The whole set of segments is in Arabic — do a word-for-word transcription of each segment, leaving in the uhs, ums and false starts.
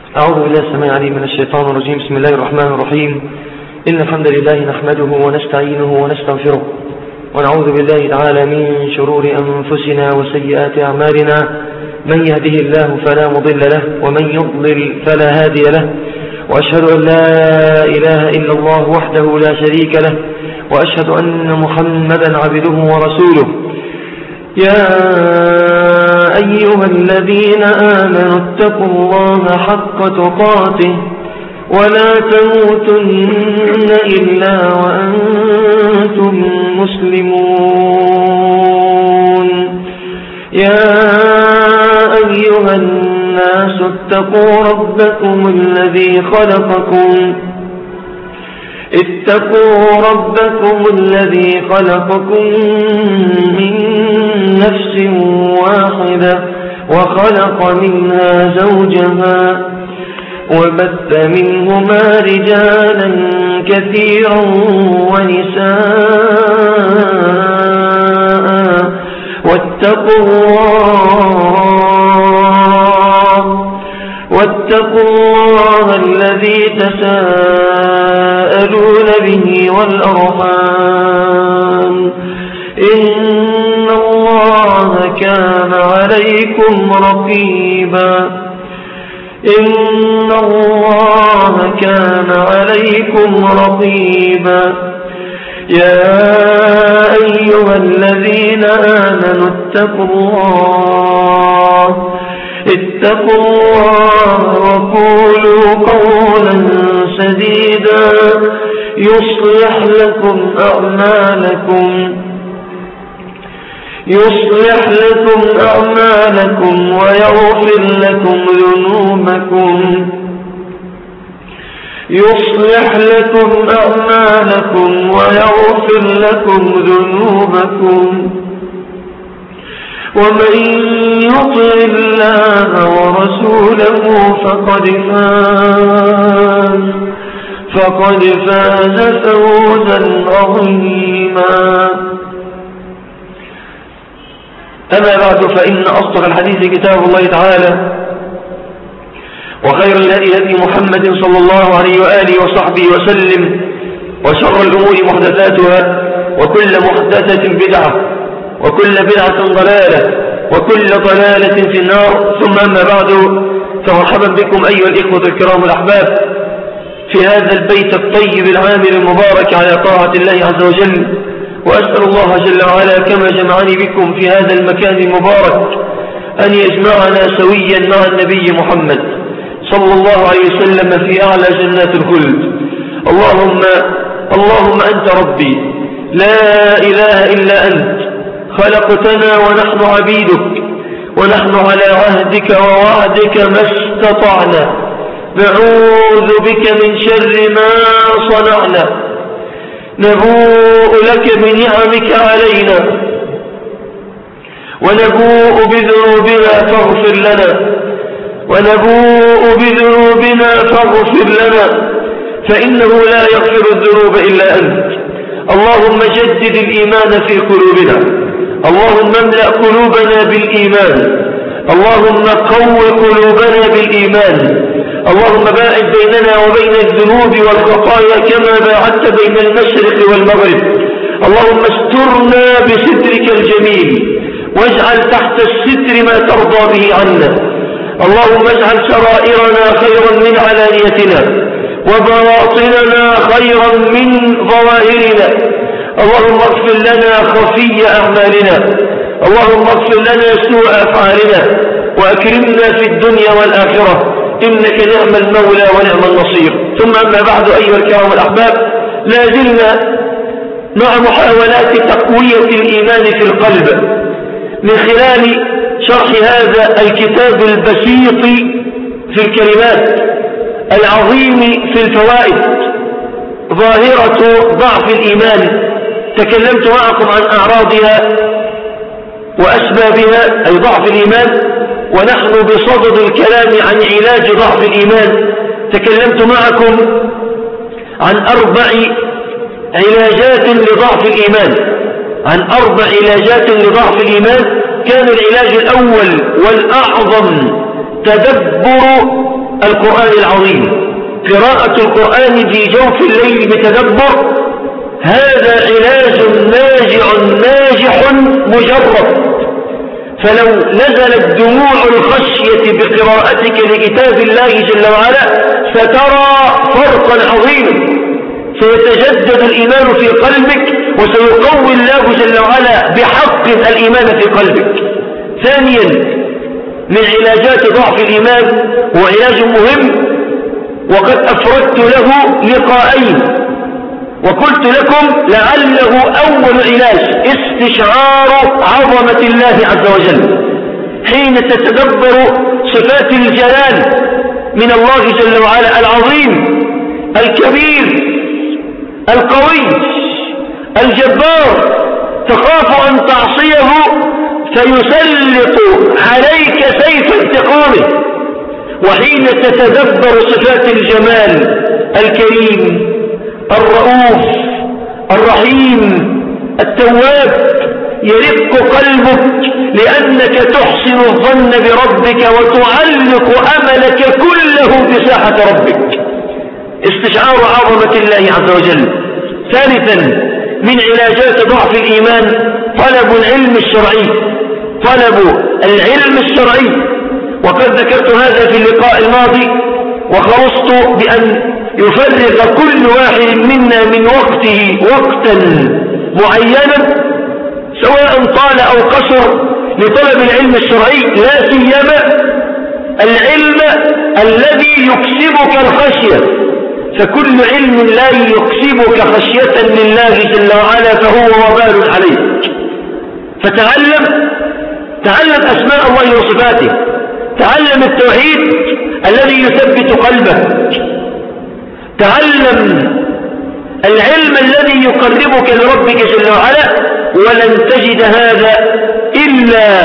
أعوذ بالله السميع العليم من الشيطان الرجيم. بسم الله الرحمن الرحيم. إن الحمد لله نحمده ونستعينه ونستغفره ونعوذ بالله تعالى من شرور أنفسنا وسيئات أعمالنا. من يهده الله فلا مضل له ومن يضلل فلا هادي له، وأشهد أن لا إله إلا الله وحده لا شريك له، وأشهد أن محمدا عبده ورسوله. يا أيها الذين آمنوا اتقوا الله حق تقاته ولا تموتن إلا وأنتم مسلمون. يا أيها الناس اتقوا ربكم الذي خلقكم اتقوا ربكم الذي خلقكم من نفس واحدة وخلق منها زوجها وبث منهما رجالا كثيرا ونساء واتقوا الله واتقوا الله الذي تساءلون به والأرحام إن الله كان عليكم رقيبا إن الله كان عليكم رقيبا. يا أيها الذين آمنوا اتقوا الله اتقوا الله وقولوا قولا سديدا يصلح لكم أعمالكم يصلح لكم أعمالكم ويغفر لكم ذنوبكم يصلح لكم أعمالكم ويغفر لكم ذنوبكم ومن يطع الله ورسوله فقد فاز فقد فاز فوزا عظيما. أما بعد، فإن أصدق الحديث كتاب الله تعالى، وخير الهدي هدي محمد صلى الله عليه وآله وصحبه وسلم، وشر الأمور محدثاتها، وكل محدثة بدعة، وكل بدعة ضلالة، وكل ضلالة في النار. ثم أما بعد، فمرحبا بكم أيها الإخوة الكرام الأحباب في هذا البيت الطيب العامر المبارك على طاعة الله عز وجل. وأسأل الله جل وعلا كما جمعني بكم في هذا المكان المبارك أن يجمعنا سويا مع النبي محمد صلى الله عليه وسلم في أعلى جنات الخلد. اللهم اللهم أنت ربي لا إله إلا أنت، خلقتنا ونحن عبيدك، ونحن على عهدك ووعدك ما استطعنا، نعوذ بك من شر ما صنعنا، نبوء لك بنعمك علينا ونبوء بذنوبنا فاغفر لنا ونبوء بذنوبنا فاغفر لنا فإنه لا يغفر الذنوب إلا أنت. اللهم جدد الإيمان في قلوبنا، اللهم املأ قلوبنا بالإيمان، اللهم قو قلوبنا بالإيمان، اللهم باعد بيننا وبين الذنوب والخطايا كما باعدت بين المشرق والمغرب. اللهم استرنا بسترك الجميل، واجعل تحت الستر ما ترضى به عنا. اللهم اجعل سرائرنا خيرا من علانيتنا، وبواطننا خيرا من ظواهرنا. اللهم اغفر لنا خفي أعمالنا، اللهم اغفر لنا سوء أفعالنا، وأكرمنا في الدنيا والآخرة، إنك نعم المولى ونعم النصير. ثم أما بعد أيها الكرام الأحباب، لا زلنا مع محاولات تقوية الإيمان في القلب من خلال شرح هذا الكتاب البسيط في الكلمات العظيم في الفوائد، ظاهرة ضعف الإيمان. تكلمت معكم عن أعراضها وأسبابها، أي ضعف الإيمان، ونحن بصدد الكلام عن علاج ضعف الإيمان. تكلمت معكم عن أربع علاجات لضعف الإيمان عن أربع علاجات لضعف الإيمان. كان العلاج الأول والأعظم تدبر القرآن العظيم، قراءة القرآن في جوف الليل بتدبر، هذا علاج ناجع ناجح مجرب. فلو نزلت دموع الخشية بقراءتك لكتاب الله جل وعلا سترى فرقا عظيما، سيتجدد الإيمان في قلبك، وسيقوي الله جل وعلا بحق الإيمان في قلبك. ثانيا من علاجات ضعف الإيمان وعلاج مهم، وقد أفردت له لقاءين وقلت لكم لعله أول علاج استشعار عظمة الله عز وجل حين تتدبر صفات الجلال من الله جل وعلا العظيم الكبير القوي الجبار، تخاف أن تعصيه فيسلط عليك سيف انتقامه. وحين تتدبر صفات الجمال الكريم الرؤوف الرحيم التواب يرق قلبك، لأنك تحسن الظن بربك وتعلق أملك كله بساحة ربك. استشعار عظمة الله عز وجل. ثالثا من علاجات ضعف الإيمان طلب العلم الشرعي، طلب العلم الشرعي. وقد ذكرت هذا في اللقاء الماضي، وخلصت بأن يفرغ كل واحد منا من وقته وقتا معينا سواء طال أو قصر لطلب العلم الشرعي، لا سيما العلم الذي يكسبك الخشية. فكل علم لا يكسبك خشية لله جل وعلا فهو وبال عليك. فتعلم تعلم أسماء الله وصفاته، تعلم التوحيد الذي يثبت قلبك، تعلم العلم الذي يقربك لربك جل وعلا. ولن تجد هذا إلا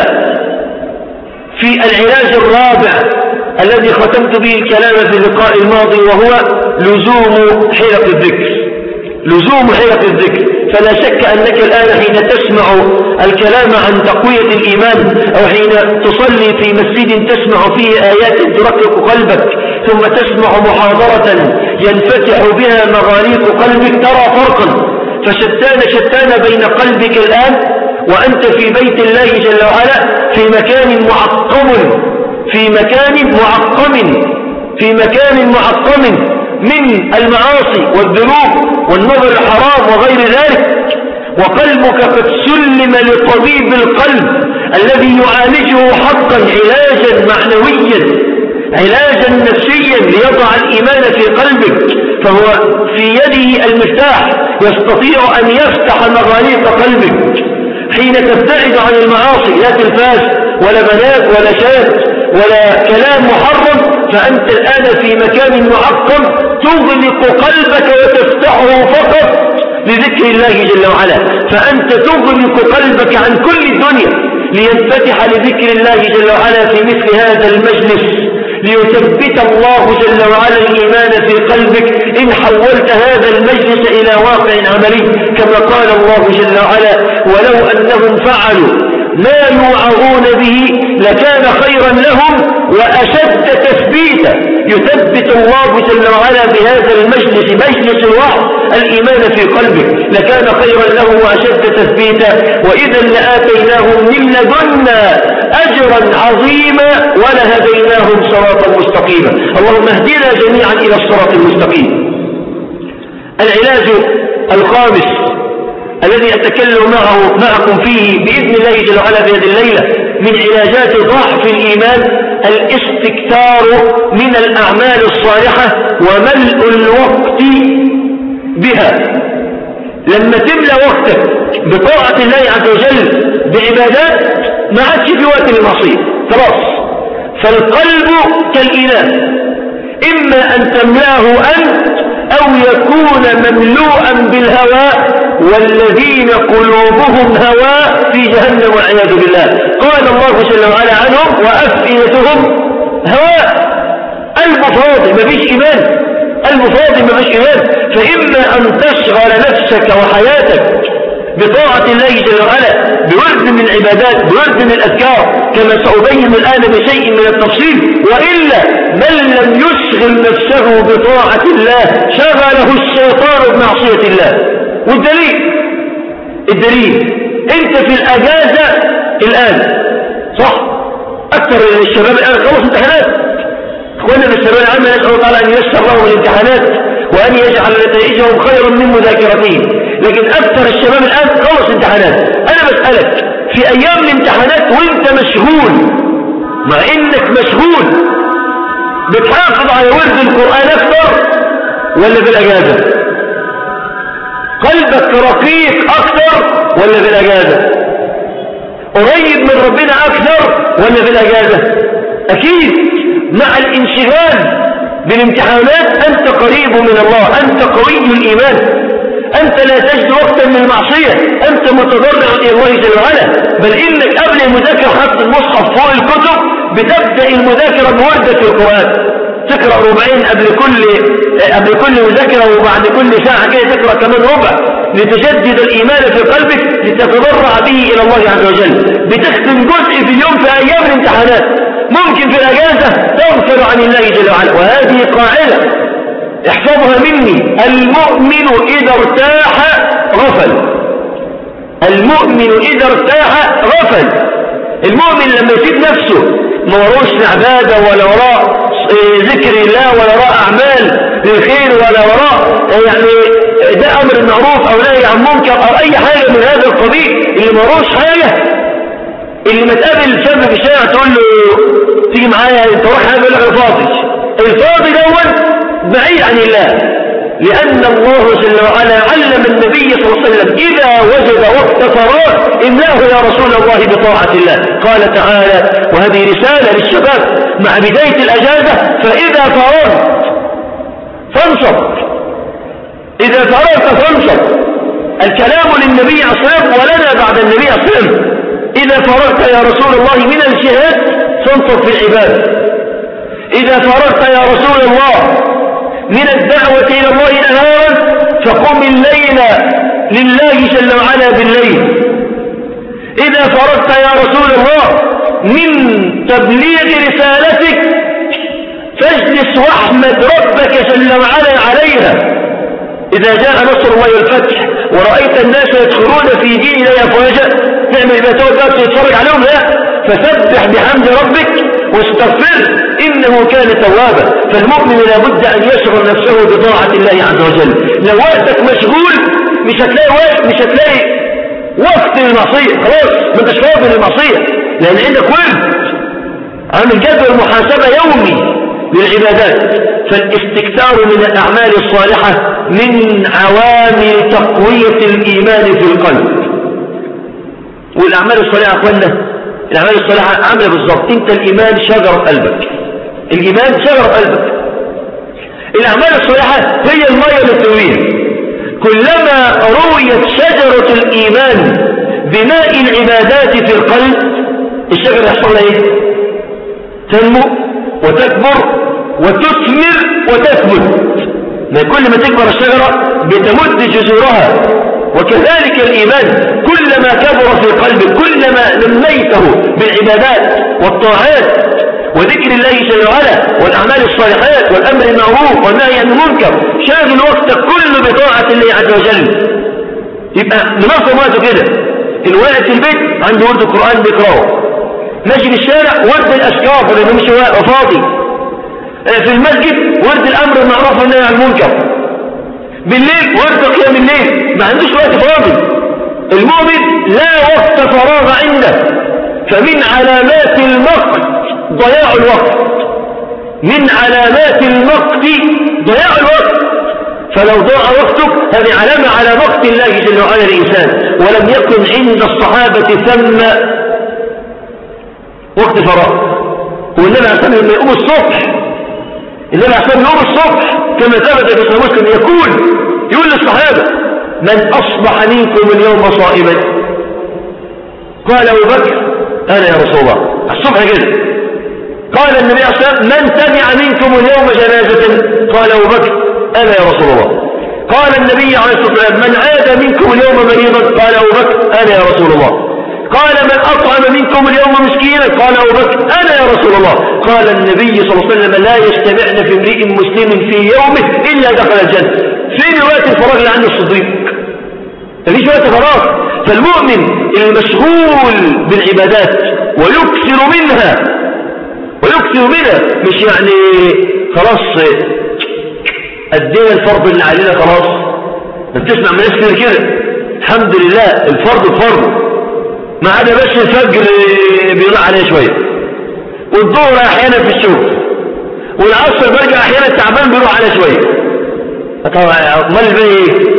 في العلاج الرابع الذي ختمت به الكلام في اللقاء الماضي، وهو لزوم حلق الذكر. لزوم حلق الذكر. فلا شك أنك الآن حين تسمع الكلام عن تقوية الإيمان، أو حين تصلي في مسجد تسمع فيه آيات ترقق قلبك، ثم تسمع محاضرة ينفتح بها مغاليق قلبك، ترى فرقا. فشتان شتان بين قلبك الآن وأنت في بيت الله جل وعلا في مكان معقم، في مكان معقم في مكان معقم من المعاصي والذنوب والنظر الحرام وغير ذلك، وقلبك قد سلم لطبيب القلب الذي يعالجه حقا علاجا معنويا علاجا نفسيا ليضع الإيمان في قلبك. فهو في يده المفتاح يستطيع أن يفتح مغاليق قلبك حين تبتعد عن المعاصي، لا تلفاز ولا بنات ولا شات ولا كلام محرم، فأنت الآن في مكان معقم تغلق قلبك وتفتحه فقط لذكر الله جل وعلا. فأنت تغلق قلبك عن كل الدنيا لينفتح لذكر الله جل وعلا في مثل هذا المجلس، ليثبت الله جل وعلا الإيمان في قلبك إن حولت هذا المجلس إلى واقع عملي، كما قال الله جل وعلا: ولو أنهم فعلوا ما يوعظون به لكان خيرا لهم وأشد تثبيتا. يثبت الله جل وعلا بهذا المجلس، مجلس الوعظ، الإيمان في قلبك، لكان خيرا لهم وأشد تثبيتا، وإذا لآتيناهم من لدنا أجرا عظيما ولهديناهم صراطا مستقيما. اللهم اهدنا جميعا إلى الصراط المستقيم. العلاج الخامس الذي أتكلم معه معكم فيه بإذن الله جل وعلا في هذه الليلة من علاجات ضعف الإيمان الاستكثار من الأعمال الصالحة وملء الوقت بها. لما تملأ وقتك بطاعة الله عز وجل بعبادات ما عادش في وقت المعصية خلاص. فالقلب كالإناء، إما أن تملأه أنت أو يكون مملوءا بالهواء، والذين قلوبهم هواء في جهنم والعياذ بالله. قال الله جل وعلا عنهم: وأفئدتهم هواء. قلب فاضي ما فيش إيمان، قلب فاضي ما فيش إيمان. فإما أن تشغل نفسك وحياتك بطاعة الله جل وعلا بورد من العبادات، بورد من الأذكار، كما سأبين الآن بشيء من التفصيل، وإلا من لم نفسه بطاعة الله شغله الشيطان بمعصية الله. والدليل الدليل انت في الاجازة الان صح؟ اكثر من الشباب الان خلص امتحانات. اخوانا في الثانويه العامه نسال الله تعالى ان ييسر لهم الامتحانات وان يجعل نتائجهم خيرا من مذاكرتهم، لكن اكثر الشباب الان خلص امتحانات. انا بسالك في ايام الامتحانات وانت مشغول، مع انك مشغول، بتحافظ على ورد القران اكثر ولا في الاجازه؟ قلبك رقيق اكثر ولا في الاجازه؟ قريب من ربنا اكثر ولا في الاجازه؟ اكيد مع الانشغال بالامتحانات انت قريب من الله، انت قوي الايمان، انت لا تجد وقتا للمعصيه، انت متضرع الى الله جل وعلا. بل انك قبل المذاكره حتى المصحف فوق الكتب بتبدا المذاكره بوردة القران، تقرا ربعين قبل كل قبل كل مذاكره، وبعد كل ساعه كده تقرا كمان ربع لتجدد الايمان في قلبك، لتتضرع به الى الله عز وجل. بتختم جزء في اليوم في ايام الامتحانات، ممكن في الاجازه تغفر عن الله جل وعلا. وهذه قاعده احفظها مني: المؤمن اذا ارتاح غفل. المؤمن اذا ارتاح غفل. المؤمن لما يسيب نفسه ما وراهوش عباده ولا وراء ذكر الله ولا وراء اعمال للخير ولا وراء يعني ده امر المعروف او نهي عن منكر او اي حاجه من هذا القبيل، اللي ما وراهوش حاجه، اللي ما تقابل شاب في الشارع تقول له تيجي معايا انت رايح حاجه، يقول لك انا فاضي. الفاضي دوت بعيد عن الله، لأن الله جل وعلا علم النبي صلى الله عليه وسلم إذا وجد وقت فراغ إملاه يا رسول الله بطاعة الله. قال تعالى، وهذه رسالة للشباب مع بداية الأجازة: فإذا فرغت فانصب. إذا فرغت فانصب. الكلام للنبي عليه الصلاة والسلام ولنا بعد النبي عليه الصلاة والسلام: إذا فرغت يا رسول الله من الجهاد فانصب في العبادة. إذا فرغت يا رسول الله من الدعوة إلى الله نهارا فقم الليل لله جل وعلا بالليل. إذا فرغت يا رسول الله من تبليغ رسالتك فاجلس واحمد ربك جل وعلا عليها. إذا جاء نصر الله والفتح ورأيت الناس يدخلون في دين الله أفواجا تعمل ما تقعد تتفرج عليهم؟ لا، فسبح بحمد ربك واستغفر إنه كان توابا. فالمؤمن لابد أن يشغل نفسه بطاعة الله عز وجل. لو وقتك مشغول مش هتلاقي وقت، مش هتلاقي وقت للمعصية، خلاص ما انتش فاضي للمعصية، لأن عندك ورد عامل جدول محاسبة يومي للعبادات. فالاستكثار من الأعمال الصالحة من عوامل تقوية الإيمان في القلب. والأعمال الصالحة أخوانا، الأعمال الصالحة عاملة بالضبط، أنت الإيمان شجرة قلبك، الإيمان شجرة قلبك. الأعمال الصالحة هي المية اللي بترويها. كلما رويت شجرة الإيمان بماء العبادات في القلب الشجرة يحصل لها إيه؟ تنمو وتكبر وتثمر وتثبت. ما كل ما تكبر الشجرة بتمد جذورها. وكذلك الإيمان كلما كبر في قلبك كلما نميته بالعبادات والطاعات وذكر الله جل وعلا والأعمال الصالحات والأمر المعروف والنهي عن المنكر، شاغل وقتك كله بطاعة الله عز وجل. يبقى ننظم وقته كده. إن وقت في البيت عنده ورد القرآن بيقراه، ماشي في الشارع ورد الأذكار ولا مش فاضي، في المسجد ورد الأمر المعروف والنهي عن المنكر، بالليل ورد قيام الليل، ما عندوش وقت فاضي. المؤمن لا وقت فراغ عنده. فمن علامات المقت ضياع الوقت، من علامات المقت ضياع الوقت. فلو ضاع وقتك هذه علامة على مقت الله جل وعلا الإنسان. ولم يكن عند الصحابة ثم وقت فراغ. والنبي عليه الصلاة والسلام يقوم الصبح، النبي عليه الصلاة والسلام يقوم الصبح كما ثبت في صحيح مسلم يقول يقول للصحابة: من أصبح منكم اليوم صائما؟ قال أبو بكر: أنا يا رسول الله. الصبح كده. قال النبي عليه الصلاة والسلام: من تبع منكم اليوم جنازة؟ قال أبو بكر: أنا يا رسول الله. قال النبي عليه الصلاة والسلام: من عاد منكم اليوم مريضا؟ قال أبو بكر: أنا يا رسول الله. قال من أطعم منكم اليوم مسكينا؟ قال أبو بكر أنا يا رسول الله. قال النبي صلى الله عليه وسلم لا يجتمعن في امرئ مسلم في يومه إلا دخل الجنة. فين وقت الفراغ اللي عنده الصديق؟ مفيش وقت فراغ. فالمؤمن المشغول بالعبادات ويكثر منها ويكثر منها، مش يعني خلاص أدينا الفرض اللي علينا خلاص. ما بتسمع من ناس كده، الحمد لله الفرض فرض، ما عدا بس الفجر بيضيع عليه شوية، والظهر أحيانا في الشغل، والعصر برجع أحيانا تعبان بيروح عليه شوية. طبعا أمال الباقي إيه؟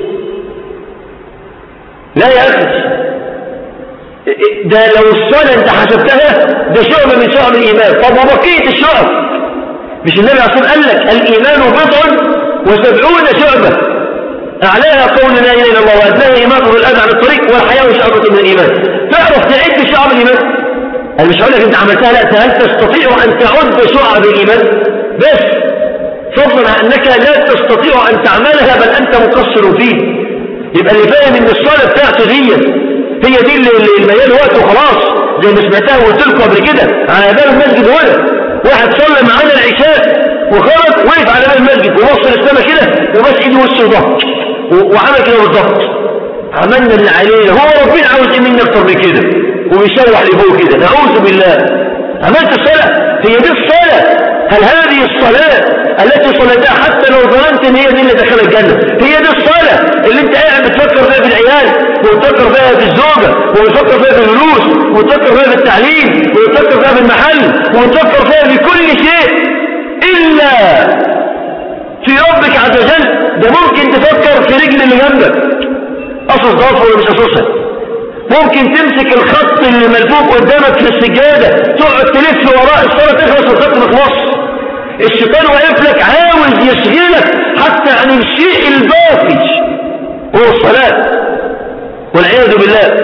لا يا أخي، ده لو الصلاة أنت حسبتها ده شعب من شعب الإيمان. طب وبقية الشعب؟ مش النبي عليه الصلاة والسلام قال لك الإيمان بضع وسبعون شعبة، أعلاها قول لا إله إلا الله وأدناها إماطة الأذى عن الطريق والحياة شعبة من الإيمان. تعرف تعد شعب الإيمان؟ أنا مش هقول لك أنت عملتها، لا، هل تستطيع أن تعد شعب الإيمان؟ بس فضلا عن أنك لا تستطيع أن تعملها بل أنت مقصر فيه. يبقى اللي فاهم ان الصلاة بتاعته دي هي دي اللي الميال وقته خلاص، زي ما سمعتها وقلت لكم قبل كده على باب المسجد. هنا واحد صلى معانا العشاء وخرج وقف على باب المسجد ووصل السماء كده وبس ايده وشه وضغط وعمل كده بالضبط. عملنا اللي علينا، هو ربنا عاوز ايه مني اكتر من كده؟ وبيشوح لفوق كده، نعوذ بالله. عملت الصلاة، هي دي الصلاة. هل هذه الصلاة التي صليتها حتى لو ظننت ان هي دي اللي دخل الجنة؟ هي دي الصلاة اللي انت قاعد بتفكر فيها في العيال، وتفكر فيها في الزوجة، وتفكر فيها في الفلوس، وتفكر فيها في التعليم، وتفكر فيها في المحل، وتفكر فيها في كل شيء إلا في ربك عز وجل. ده ممكن تفكر في رجل اللي جنبك أصص ضعف ولا مش أصصها، ممكن تمسك الخط اللي ملفوف قدامك في السجادة تقعد تلف وراء الصلاة تخلص والخط مخلص. الشيطان واقف لك عاوز يشغلك حتى عن الشيء الباقي هو الصلاة والعياذ بالله.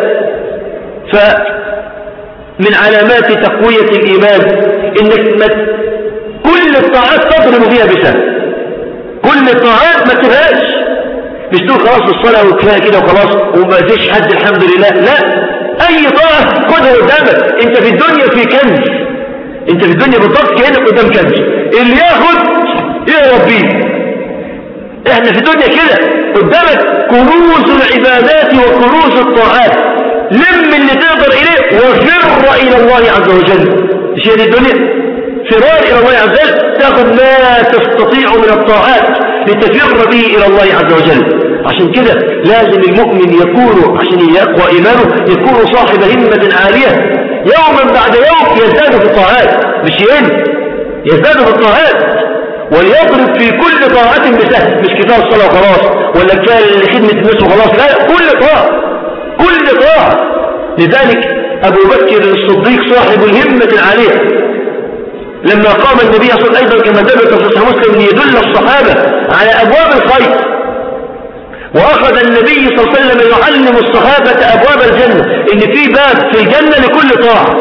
فمن علامات تقوية الإيمان إنك كل الطاعات تضرب فيها بسهم. كل الطاعات ما تبهاش، مش تقول خلاص الصلاة وكفاية كده وخلاص وما فيش حد الحمد لله. لا، أي طاعة خدها قدامك. أنت في الدنيا في كنز، أنت في الدنيا بالضبط كأنك قدام كنز، اللي ياخد يربيه. احنا في الدنيا كده قدامك كنوز العبادات وكنوز الطاعات، لم اللي تقدر إليه وفر إلى الله عز وجل. مش هي دي الدنيا؟ فرار إلى الله عز وجل، تأخذ ما تستطيع من الطاعات لتفر به إلى الله عز وجل. عشان كده لازم المؤمن يكون عشان يقوى إيمانه يكون صاحب همة عالية، يوما بعد يوم يزداد في الطاعات، مش يقل، يزداد في الطاعات، وليضرب في كل طاعة بسهم. مش كفاية الصلاة وخلاص، ولا كفاية لخدمة الناس وخلاص، لا، كل طاعة كل طاعة. لذلك أبو بكر الصديق صاحب الهمة العالية لما قام النبي صلى الله عليه وسلم كما ثبت في صحيح مسلم ليدل الصحابة على أبواب الخير، وأخذ النبي صلى الله عليه وسلم يعلم الصحابة أبواب الجنة، إن في باب في الجنة لكل طاعة،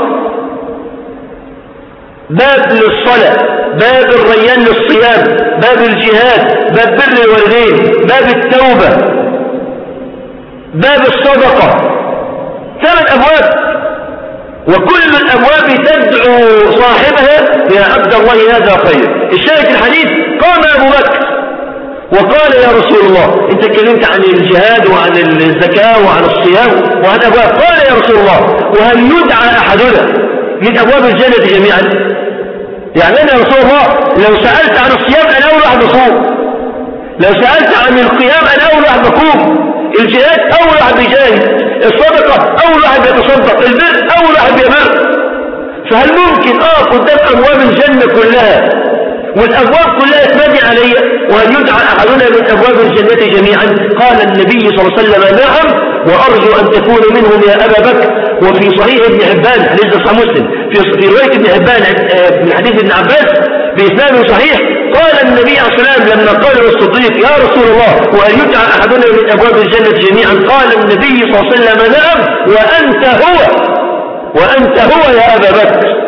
باب للصلاة، باب الريان للصيام، باب الجهاد، باب بر الوالدين، باب التوبة، باب الصدقة، ثمان أبواب، وكل الأبواب تدعو صاحبها يا عبد الله هذا خير. الشاهد الحديث قام أبو بكر وقال يا رسول الله، انت اتكلمت عن الجهاد وعن الزكاة وعن الصيام وعن أبواب، قال يا رسول الله وهل يدعى أحدنا من أبواب الجنة جميعا؟ يعني أنا يا رسول الله لو سألت عن الصيام أنا أول واحد بصوم، لو سألت عن القيام أنا أول واحد بقوم، الجهاد أول واحد بيجاهد، الصدقة أول واحد بيتصدق، البر أول واحد بيبر. فهل ممكن أقف قدام أبواب الجنة كلها والأبواب كلها تنادي علي وهل يدعى أحدنا من أبواب الجنة جميعا؟ قال النبي صلى الله عليه وسلم نعم، وأرجو أن تكون منهم يا أبا بكر. وفي صحيح ابن حبان حديث صحيح مسلم في رواية ابن حبان من حديث ابن عباس بإسناد صحيح قال النبي عليه الصلاة والسلام لما قال للصديق يا رسول الله وهل يدعى أحدنا من أبواب الجنة جميعا؟ قال النبي صلى الله عليه وسلم نعم، وأنت هو وأنت هو يا أبا بكر.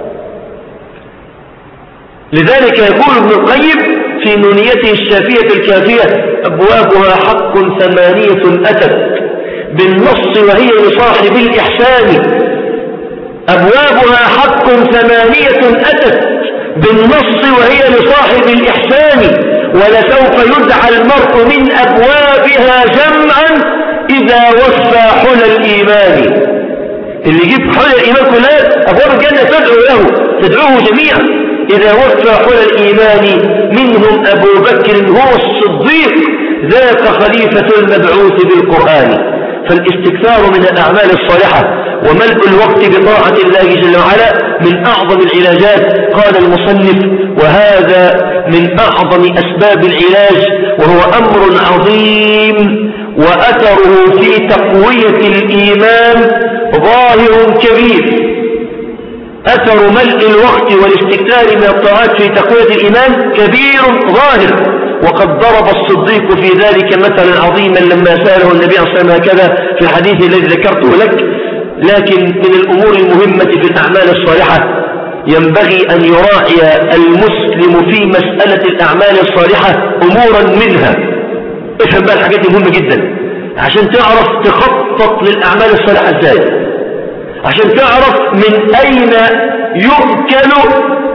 لذلك يقول ابن القيم في نونيته الشافية الكافية أبوابها حق ثمانية أتت بالنص وهي لصاحب الإحسان. أبوابها حق ثمانية أتت بالنص وهي لصاحب الإحسان، ولسوف يدعى المرء من أبوابها جمعا إذا وفى حلى الإيمان. اللي يجيب حلى الإيمان كلها أبواب الجنة تدعو له، تدعوه جميعا إذا وفى حلى الإيمان. منهم أبو بكر هو الصديق ذاك خليفة المبعوث بالقرآن. فالاستكثار من الأعمال الصالحة وملء الوقت بطاعة الله جل وعلا من أعظم العلاجات. قال المصنف: وهذا من أعظم أسباب العلاج، وهو أمر عظيم وأثره في تقوية الإيمان ظاهر كبير. أثر ملء الوقت والاستكثار من الطاعات في تقوية الإيمان كبير ظاهر. وقد ضرب الصديق في ذلك مثلا عظيما لما سأله النبي صلى الله عليه وسلم هكذا في الحديث الذي ذكرته لك. لكن من الأمور المهمة في الأعمال الصالحة ينبغي أن يراعي المسلم في مسألة الأعمال الصالحة أمورا منها. افهم بقى الحاجات المهمة جدا عشان تعرف تخطط للأعمال الصالحة ازاي، عشان تعرف من أين يؤكل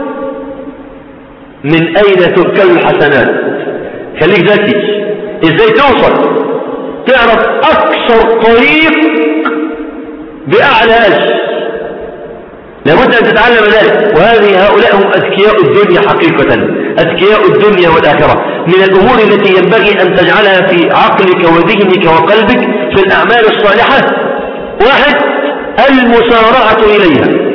من أين تؤكل الحسنات. خليك ذكي ازاي توصل، تعرف أكثر طريق بأعلى أجر. لابد أن تتعلم ذلك. وهذه هؤلاء هم أذكياء الدنيا حقيقة، أذكياء الدنيا والآخرة. من الأمور التي ينبغي أن تجعلها في عقلك وذهنك وقلبك في الأعمال الصالحة: واحد، المسارعة إليها.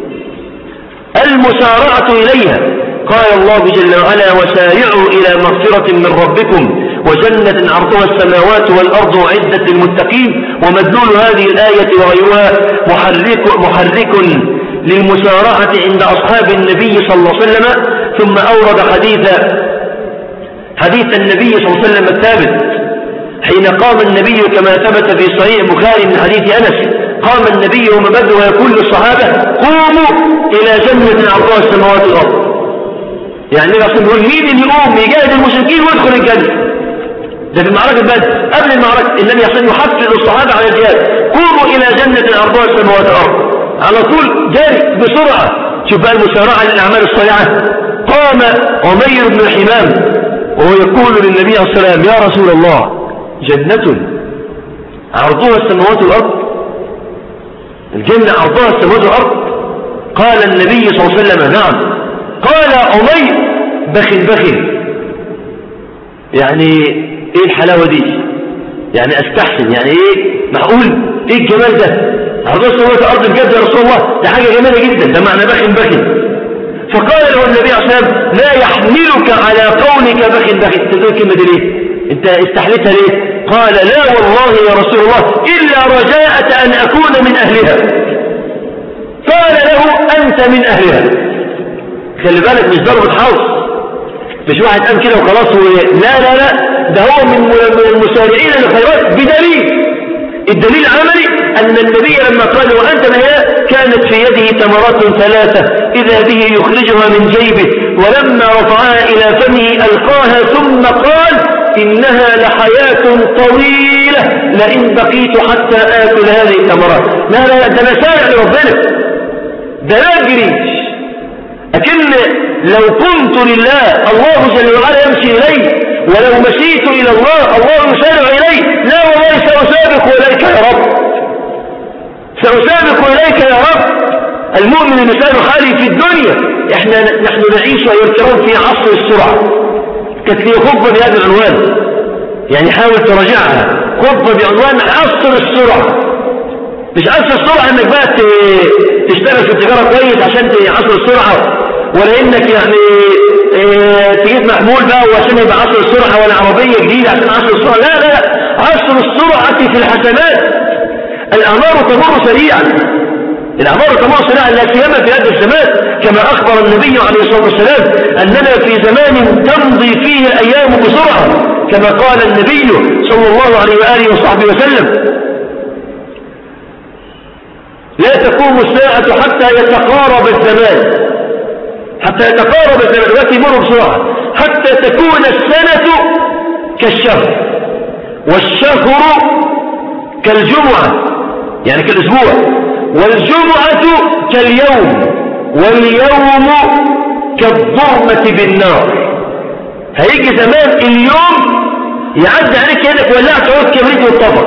المسارعة إليها. قال الله جل وعلا: وسارعوا إلى مغفرة من ربكم وجنة عرضها السماوات والأرض أعدت للمتقين. ومدلول هذه الآية وغيرها محرك, محرك للمسارعة عند أصحاب النبي صلى الله عليه وسلم. ثم أورد حديث حديث النبي صلى الله عليه وسلم الثابت حين قام النبي كما ثبت في صحيح البخاري من حديث أنس: قام النبي يوم بدر ويقول للصحابة: قوموا إلى جنة عرضها السماوات والأرض. يعني النبي أصلا يقول مين اللي يقوم يجاهد المشركين ويدخل الجنة؟ ده في معركة بدر. قبل المعركة النبي أصلا يحفز الصحابة على الجهاد: قوموا إلى جنة عرضها السماوات والأرض. على طول جاري بسرعة. شوف بقى المسارعة للأعمال الصالحة. قام عمير بن الحمام وهو يقول للنبي صلى الله عليه وسلم: يا رسول الله، جنة عرضها السماوات والأرض، الجنة عرضها السماوات والأرض. قال النبي صلى الله عليه وسلم: نعم. قال عمير: بخن بخن، يعني ايه الحلاوة دي؟ يعني استحسن، يعني ايه معقول؟ ايه الجمال ده؟ عرضها السماوات والأرض بجد يا رسول الله، ده حاجة جميلة جدا، ده معنى بخن بخن. فقال له النبي عليه الصلاة والسلام: لا يحملك على قولك بخن بخن. تقول الكلمة دي ليه؟ انت استحلتها ليه؟ قال: لا والله يا رسول الله، إلا رجاءة أن أكون من أهلها. قال له: أنت من أهلها. خلي بالك، مش ضربة حظ، مش واحد قام كده وخلاص و... لا لا لا، ده هو من المسارعين للخيرات بدليل. الدليل العملي أن النبي لما قال: وأنت من أهلها، كانت في يده تمرات ثلاثة إذا به يخرجها من جيبه، ولما رفعها إلى فمه ألقاها ثم قال: إنها لحياة طويلة لئن بقيت حتى آكل هذه التمرات. لا لا، ده أنا سارع لربنا، ده لا أجري. أكن لو كنت لله الله جل وعلا يمشي إلي، ولو مشيت إلى الله الله يسارع إلي. لا والله، سأسابق إليك يا رب، سأسابق إليك يا رب. المؤمن مثال خالي في الدنيا. إحنا نحن نعيش أيها الكرام في عصر السرعة. كانت لي خطبة بهذا العنوان، يعني حاول تراجعها، خطبة بعنوان عصر السرعة. مش عصر السرعة انك بقى تشتغل في التجارة كويس عشان عصر السرعة، ولا انك يعني اه تجيب محمول بقى وعشان يبقى عصر السرعة، ولا عربية جديدة عشان عصر السرعة. لا لا لا، عصر السرعة في الحسنات. الأعمار تمر سريعا، الأعمار تمر سريعا، لا سيما في هذا الزمان، كما أخبر النبي عليه الصلاة والسلام أننا في زمان تمضي فيه الأيام بسرعة، كما قال النبي صلى الله عليه وآله وصحبه وسلم: لا تقوم الساعة حتى يتقارب الزمان، حتى يتقارب الزمان، الوقت يمر بسرعة، حتى تكون السنة كالشهر، والشهر كالجمعة يعني كالأسبوع، والجمعة كاليوم، واليوم كالضرمة بالنار. هيجي زمان اليوم يعدي عليك كأنك ولعت عود كبريت والطفى.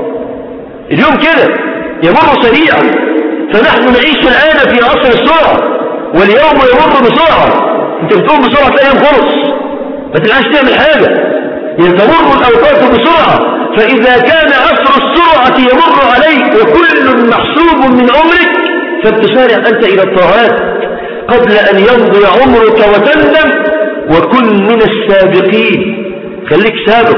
اليوم كده يمر سريعا، فنحن نعيش الآن في عصر السرعة، واليوم يمر بسرعة. انت بتقوم بسرعة تلاقي يوم خلص، ما تلعاش تعمل حاجة، تمر الأوقات بسرعة. فإذا كان عصر السرعة يمر عليك وكل محسوب من عمرك، فابتسارع أنت إلى الطاعات قبل أن يمضي عمرك وتندم. وكن من السابقين، خليك سابق.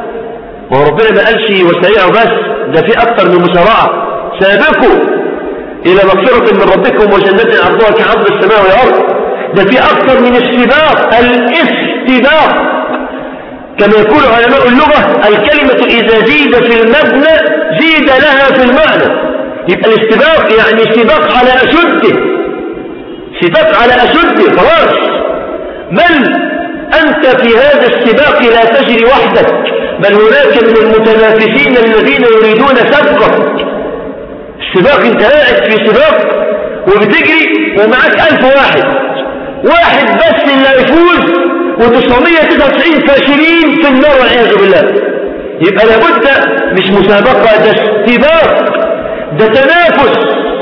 وربنا ما قالش وسريعوا بس، ده في أكثر من مسارعة. سابقوا إلى مغفرة من ربكم وجنة عرضها كعرض السماء والأرض. ده في أكثر من السباق، الاستباق. كما يقول علماء اللغة الكلمة إذا زيد في المبنى زيد لها في المعنى. يبقى الاستباق يعني سباق على أشده، سباق على أشده. خلاص، بل أنت في هذا السباق لا تجري وحدك، بل هناك من المتنافسين الذين يريدون سبقك. السباق انت قاعد في سباق وبتجري ومعك ألف واحد، واحد بس اللي يفوز وتسعمائة وتسعة وتسعين فاشلين في النار والعياذ بالله. يبقى لابد مش مسابقة، ده استباق، ده تنافس،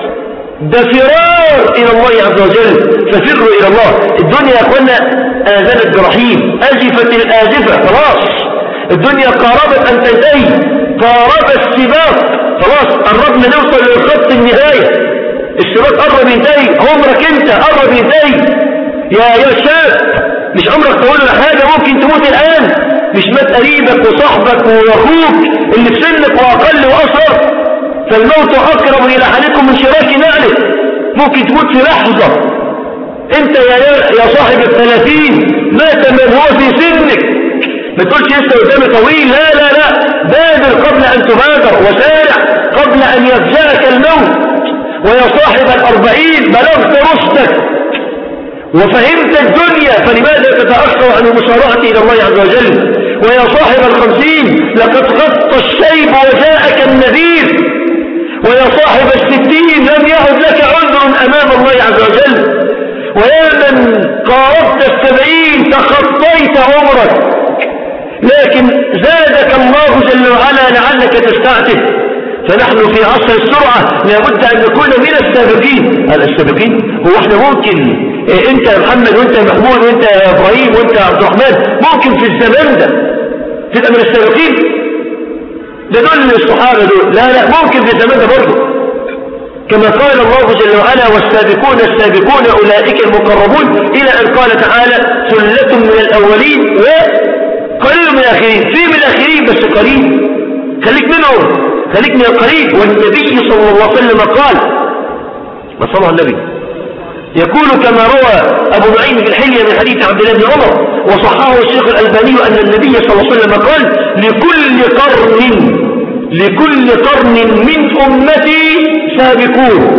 ده فرار إلى الله عز وجل. ففروا إلى الله. الدنيا يا أخوانا آذنت برحيم، أزفت الآزفة. خلاص الدنيا قاربت أن تنتهي، قارب السباق. خلاص قربنا نوصل لخط النهاية، السباق قرب ينتهي، عمرك انت قرب ينتهي. يا يا شاب، مش عمرك تقول له حاجة، ممكن تموت الآن. مش مات قريبك وصاحبك وأخوك اللي في سنك وأقل وأصغر، فالموت أقرب إلى أحدكم من شراك نعله. ممكن تموت في لحظة. انت يا يا صاحب الثلاثين مات من هو في سنك. ما تقولش لسه قدامي طويل، لا لا لا، بادر قبل أن تبادر، وسارع قبل أن يفجأك الموت. ويا صاحب الأربعين بلغت رشدك وفهمت الدنيا، فلماذا تتأخر عن المسارعة إلى الله عز وجل؟ ويا صاحب الخمسين لقد غطى الشيب وجاءك النذير. ويا صاحب الستين لم يعد لك عذر أمام الله عز وجل. ويا من قاربت السبعين تخطيت عمرك، لكن زادك الله جل وعلا لعلك تستعتب. فنحن في عصر السرعة لابد أن نكون من السابقين. السابقين هو احنا ممكن إيه، انت يا محمد وانت يا محمود وانت يا ابراهيم وانت يا عبد الرحمن ممكن في الزمان ده تبقى من السابقين؟ ده دول الصحابة دول. لا لا، ممكن في الزمان ده برضه، كما قال الله جل وعلا والسابقون السابقون أولئك المقربون، إلى أن قال تعالى ثلة من الأولين وقليل من الآخرين. في من الآخرين بس قليل، خليك منهم، خليك من القريب. والنبي صلى الله عليه وسلم قال، ما صلى النبي يقول كما روى أبو نعيم في الحلية من حديث عبد الله بن عمر وصححه الشيخ الألباني أن النبي صلى الله عليه وسلم قال لكل قرن لكل قرن من أمتي سابقون،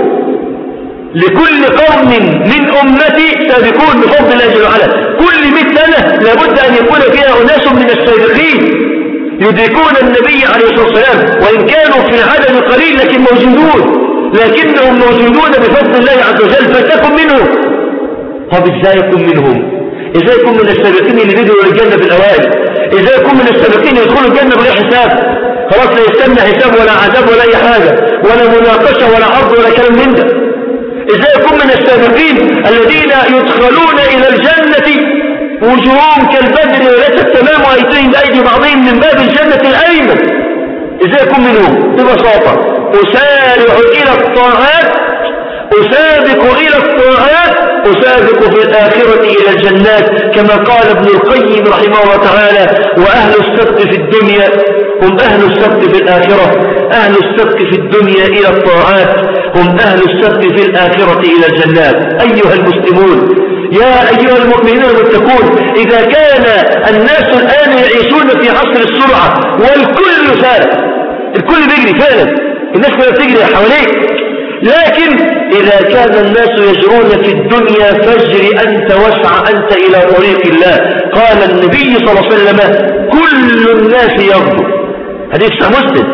لكل قرن من أمتي سابقون بفضل الله جل وعلا. كل مئة سنة لابد أن يكون فيها أناس من السابقين يدركون النبي عليه الصلاة والسلام، وإن كانوا في العدد قليل لكن موجودون، لكنهم موجودون بفضل الله عز وجل، فتكن منهم. طب ازاي يكون منهم؟ ازاي يكون من السابقين اللي بيدخلوا الجنة بالأوائل؟ ازاي يكون من السابقين يدخلوا الجنة بغير حساب؟ خلاص لا يستنى حساب ولا عذاب ولا أي حاجة ولا مناقشة ولا عرض ولا كلام من ده. ازاي يكون من السابقين الذين يدخلون إلى الجنة وجوههم كالبدر ليلة التمام وأيديهم بأيدي بعضهم من باب الجنة الأيمن؟ ازاي يكون منهم؟ ببساطة أسارع إلى الطاعات، أسابق إلى الطاعات، أسابق في الآخرة إلى الجنات، كما قال ابن القيم رحمه الله تعالى وأهل السبق في الدنيا هم أهل السبق في الآخرة. أهل السبق في الدنيا إلى الطاعات هم أهل السبق في الآخرة إلى الجنات. أيها المسلمون، يا أيها المؤمنين المتقون، إذا كان الناس الآن يعيشون في عصر السرعة والكل سارع، الكل بيجري فعلا، الناس كلها بتجري حواليك، لكن إذا كان الناس يجرون في الدنيا فاجر أنت واسع أنت إلى طريق الله. قال النبي صلى الله عليه وسلم كل الناس يغدو، حديث مسلم،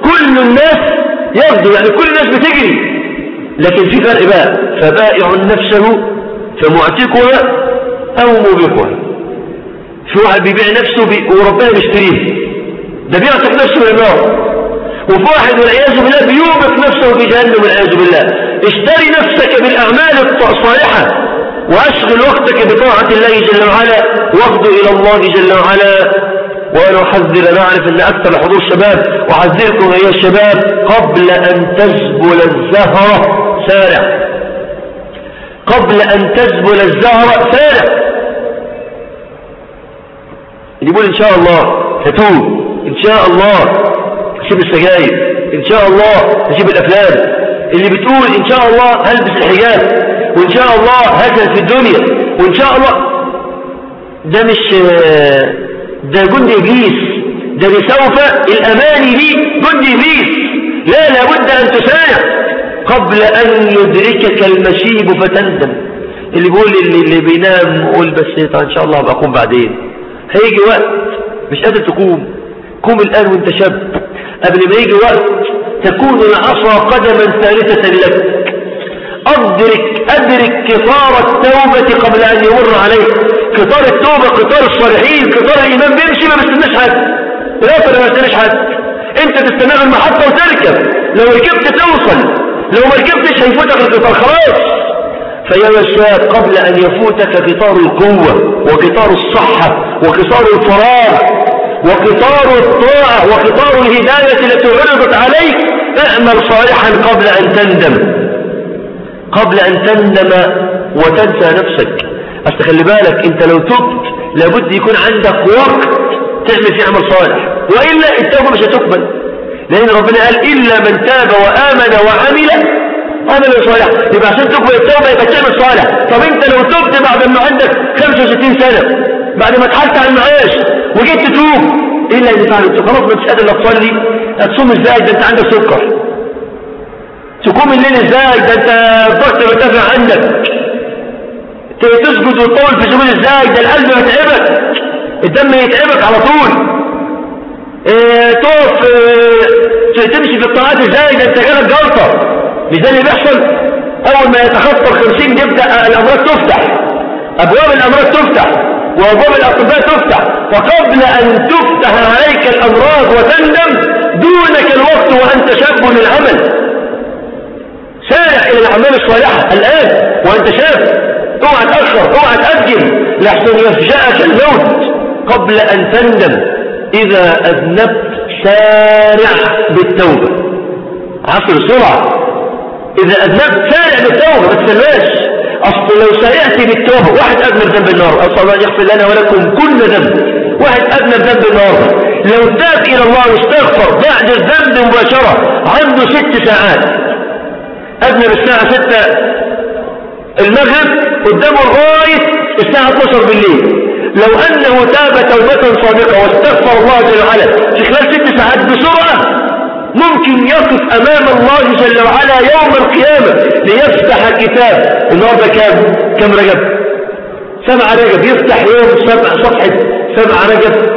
كل الناس يغدو، يعني كل الناس بتجري، لكن في فرق بقى، فبائع نفسه فمعتقها أو موبقها. في واحد بيبيع نفسه بي... وربنا بيشتريه، ده بيعتق نفسه من النار. وفي واحد والعياذ بالله بيوبق نفسه في جهنم والعياذ بالله. اشتري نفسك بالأعمال الصالحة وأشغل وقتك بطاعة الله جل وعلا، واغدو إلى الله جل وعلا. وأنا أحذر، أنا أعرف أن أكثر حضور شباب، أحذركم أيها الشباب قبل أن تزبل الزهرة سارع، قبل أن تزبل الزهرة سارع. اللي يقول إن شاء الله هتوب، إن شاء الله هسيب السجاير، إن شاء الله هسيب الأفلام، اللي بتقول إن شاء الله هلبس الحجاب، وإن شاء الله هسل في الدنيا، وإن شاء الله، ده مش ده جند إبليس، ده بسوف الأماني دي جند إبليس. لا لابد أن تسارع قبل أن يدركك المشيب فتندم. اللي بيقول اللي, اللي بينام قول بس إن شاء الله بقوم بعدين، هيجي وقت مش قادر تقوم. قوم الآن وانت شاب قبل ما يجي وقت تكون العصا قدما ثالثة لك. أدرك أدرك قطار التوبة قبل أن يمر عليك. قطار التوبة قطار الصالحين، قطار الإيمان بيمشي ما بيستناش حد، لا ما بيستناش حد. أنت تستنى المحطة وتركب، لو ركبت توصل، لو ما ركبتش هيفوتك القطار خلاص. فيا الشاب قبل أن يفوتك قطار القوة وقطار الصحة وقطار الفراغ وقطار الطاعة وقطار الهداية التي عرضت عليك، اعمل صالحا قبل أن تندم، قبل أن تندم وتنسى نفسك. بس خلي بالك انت لو تبت لابد يكون عندك وقت تعمل فيه عمل صالح، وإلا التوبة مش هتقبل، لأن ربنا قال إلا من تاب وآمن وعمل عملا صالحا. يبقى عشان تقبل التوبة يبقى تعمل صالح. طب انت لو تبت بعد ما عندك خمسة وستين سنة، بعد ما اتحلت على المعاش وجيت تتوب، ايه اللي هيدفع لك؟ خلاص ما مش قادر لا تصلي، هتصوم ازاي؟ ده انت عندك سكر. تقوم الليل ازاي؟ ده انت الضغط مرتفع عندك. تسجد وتطول في سجود ازاي؟ ده القلب يتعبك، الدم يتعبك على طول. اه تقف اه تمشي في الطاعات ازاي؟ ده انت جالك جلطه. مش ده اللي بيحصل؟ اول ما يتخطى الخمسين يبدا الامراض تفتح، ابواب الامراض تفتح وابواب الاطباء تفتح. فقبل ان تفتح عليك الامراض وتندم دونك الوقت وانت شاب للعمل. سارع الى الاعمال الصالحه الان وانت شاب، اوعى تأخر، اوعى تأجل، لحسن يفجأك الموت قبل أن تندم. إذا أذنبت سارع بالتوبة، عصر سرعة. إذا أذنبت سارع بالتوبة ما تسلاش. أصل لو سارعت بالتوبة، واحد أذنب ذنب النار، أصل الله يغفر لنا ولكم كل ذنب. واحد أذنب ذنب النار لو تاب إلى الله واستغفر بعد الذنب مباشرة عنده ست ساعات. أذنب الساعة ستة المغرب قدامه لغاية الساعة اثنتا عشرة بالليل. لو أنه تاب توبة صادقة واستغفر الله جل وعلا في خلال ست ساعات بسرعة، ممكن يقف أمام الله جل وعلا يوم القيامة ليفتح كتاب. النهارده كام؟ كم رجب؟ سبع رجب. يفتح يوم سبع صفحة سبع رجب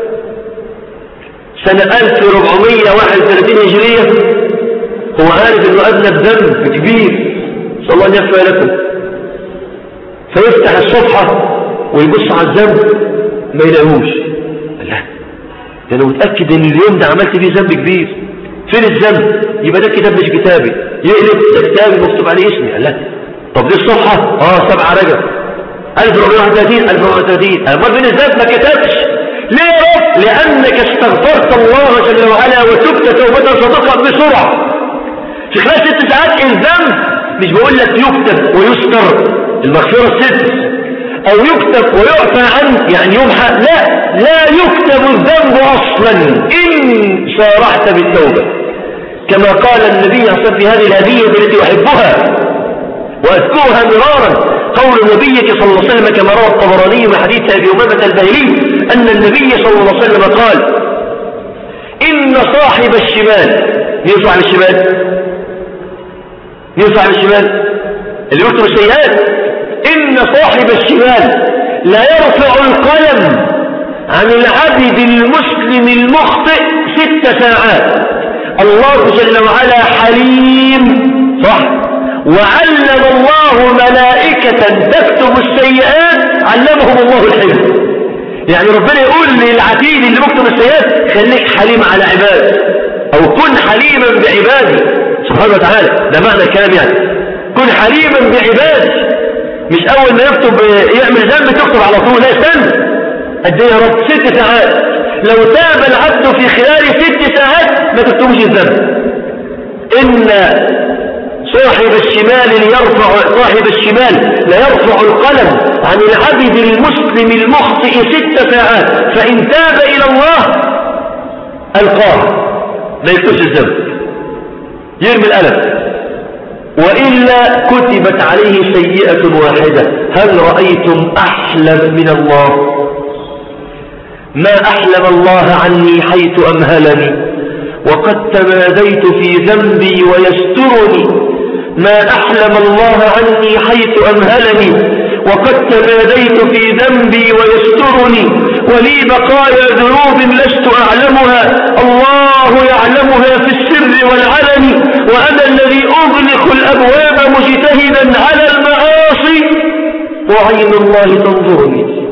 سنة ألف وأربعمائة وواحد وثلاثين هجرية. هو عارف أنه أذنب ذنب كبير، صلى الله أن يغفر لكم. فيفتح الصفحة ويبص على الذنب ما يلاقوش. لا ده انا متأكد ان اليوم ده عملت فيه ذنب كبير. فين الذنب؟ يبقى ده كتاب مش كتابي. يقلب ده كتابي مكتوب عليه اسمي. لا طب دي الصفحة اه سبعة رجب ألف وأربعمائة وواحد وثلاثين ألف وأربعمائة وثلاثين. امال فين الذنب؟ ما كتبش. ليه يا رب؟ لانك استغفرت الله جل وعلا وتبت توبة صادقة بسرعة في خلال ست ساعات. الذنب مش بقول لك يكتب ويستر، المغفرة الست، او يكتب ويعفى عنه يعني يمحى، لا لا يكتب الذنب اصلا ان سارعت بالتوبة. كما قال النبي صلى الله عليه وسلم في هذه الهدية التي احبها واذكرها مرارا، قول النبي صلى الله عليه وسلم كما روى الطبراني من حديث ابي امامة الباهلي ان النبي صلى الله عليه وسلم قال: ان صاحب الشمال، مين صاحب الشمال؟ مين صاحب الشمال؟ اللي يكتب السيئات. إن صاحب الشمال لا يرفع القلم عن العبد المسلم المخطئ ست ساعات الله جل وعلا حليم صح، وعلم الله ملائكة تكتب السيئات علمهم الله الحلم. يعني ربنا يقول للعتيد اللي بيكتب السيئات خليك حليم على عباد، او كن حليما بعبادي سبحانه وتعالى. ده معنى الكلام، يعني كن حليما بعبادي، مش اول ما يكتب يعمل ذنب تكتب على طول، لا استنى قد ايه يا رب؟ ست ساعات. لو تاب العبد في خلال ست ساعات ما تكتبوش الذنب. ان صاحب الشمال ليرفع صاحب الشمال ليرفع القلم عن العبد المسلم المخطئ ست ساعات، فإن تاب إلى الله ألقاه لا يكتبش الذنب، يرمي القلم، وإلا كتبت عليه سيئة واحدة. هل رأيتم أحلم من الله؟ ما أحلم الله عني حيث أمهلني وقد تماديت في ذنبي ويسترني. ما أحلم الله عني حيث أمهلني وقد تماديت في ذنبي ويسترني، ولي بقايا ذنوب لست أعلمها الله يعلمها في السر والعلن، وأنا الذي أغلق الأبواب مجتهدا على المعاصي وعين الله تنظرني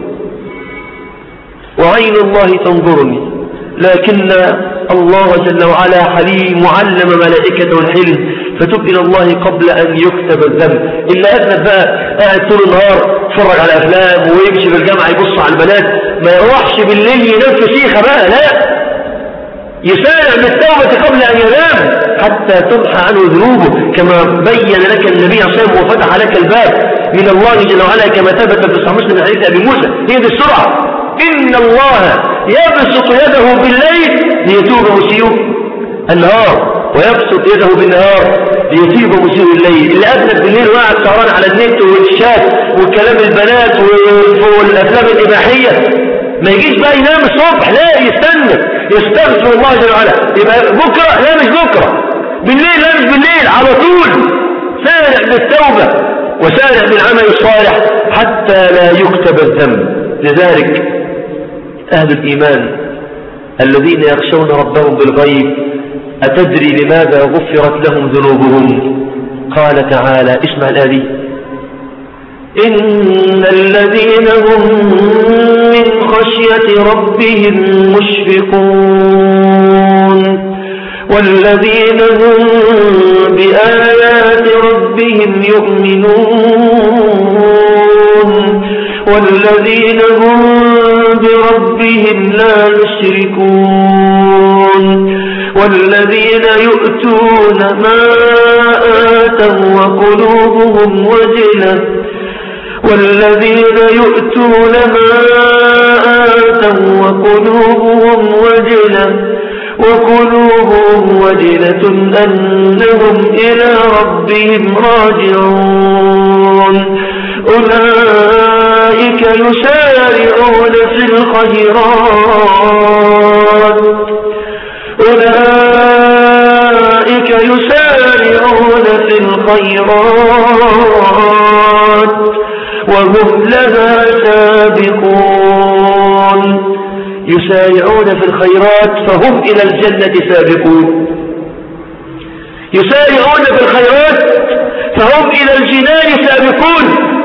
وعين الله تنظرني. لكن الله جل وعلا حليم وعلم ملائكته الحلم، فتب إلى الله قبل أن يكتب الذنب. إلا أذنب بقى قاعد طول النهار يتفرج على أفلام ويمشي في الجامعة يبص على البنات، ما يروحش بالليل ينام في سيخة بقى، لا، يسارع بالتوبة قبل أن ينام حتى تمحى عنه ذنوبه، كما بين لك النبي صلى الله عليه وسلم وفتح لك الباب من الله جل وعلا كما ثبت في صحيح مسلم من حديث أبي موسى. هي دي السرعة، إن الله يبسط يده بالليل ليتوب مسيء النهار ويبسط يده بالنهار ليتوب مسيء الليل. اللي أذنب بالليل وقعد سهران على النت والشات وكلام البنات والأفلام الإباحية ما يجيش بقى ينام الصبح، لا، يستنى يستغفر الله جل وعلا. يبقى بكرة، لا مش بكرة، بالليل، لا مش بالليل، على طول سارع بالتوبة وسارع بالعمل الصالح حتى لا يكتب الذنب. لذلك أهل الإيمان الذين يخشون ربهم بالغيب، أتدري لماذا غفرت لهم ذنوبهم؟ قال تعالى، اسمع الآية، إن الذين هم من خشية ربهم مشفقون والذين هم بآيات ربهم يؤمنون والذين هم بربهم لا يشركون والذين يؤتون ما آتوا وقلوبهم وجلة والذين يؤتون ما آتوا وقلوبهم وجلة وقلوبهم وجلة أنهم إلى ربهم راجعون أولئك يسارعون في الخيرات أولئك يسارعون في الخيرات وهم لها سابقون. يسارعون في الخيرات فهم إلى الجنة سابقون، يسارعون في الخيرات فهم إلى الجنان سابقون.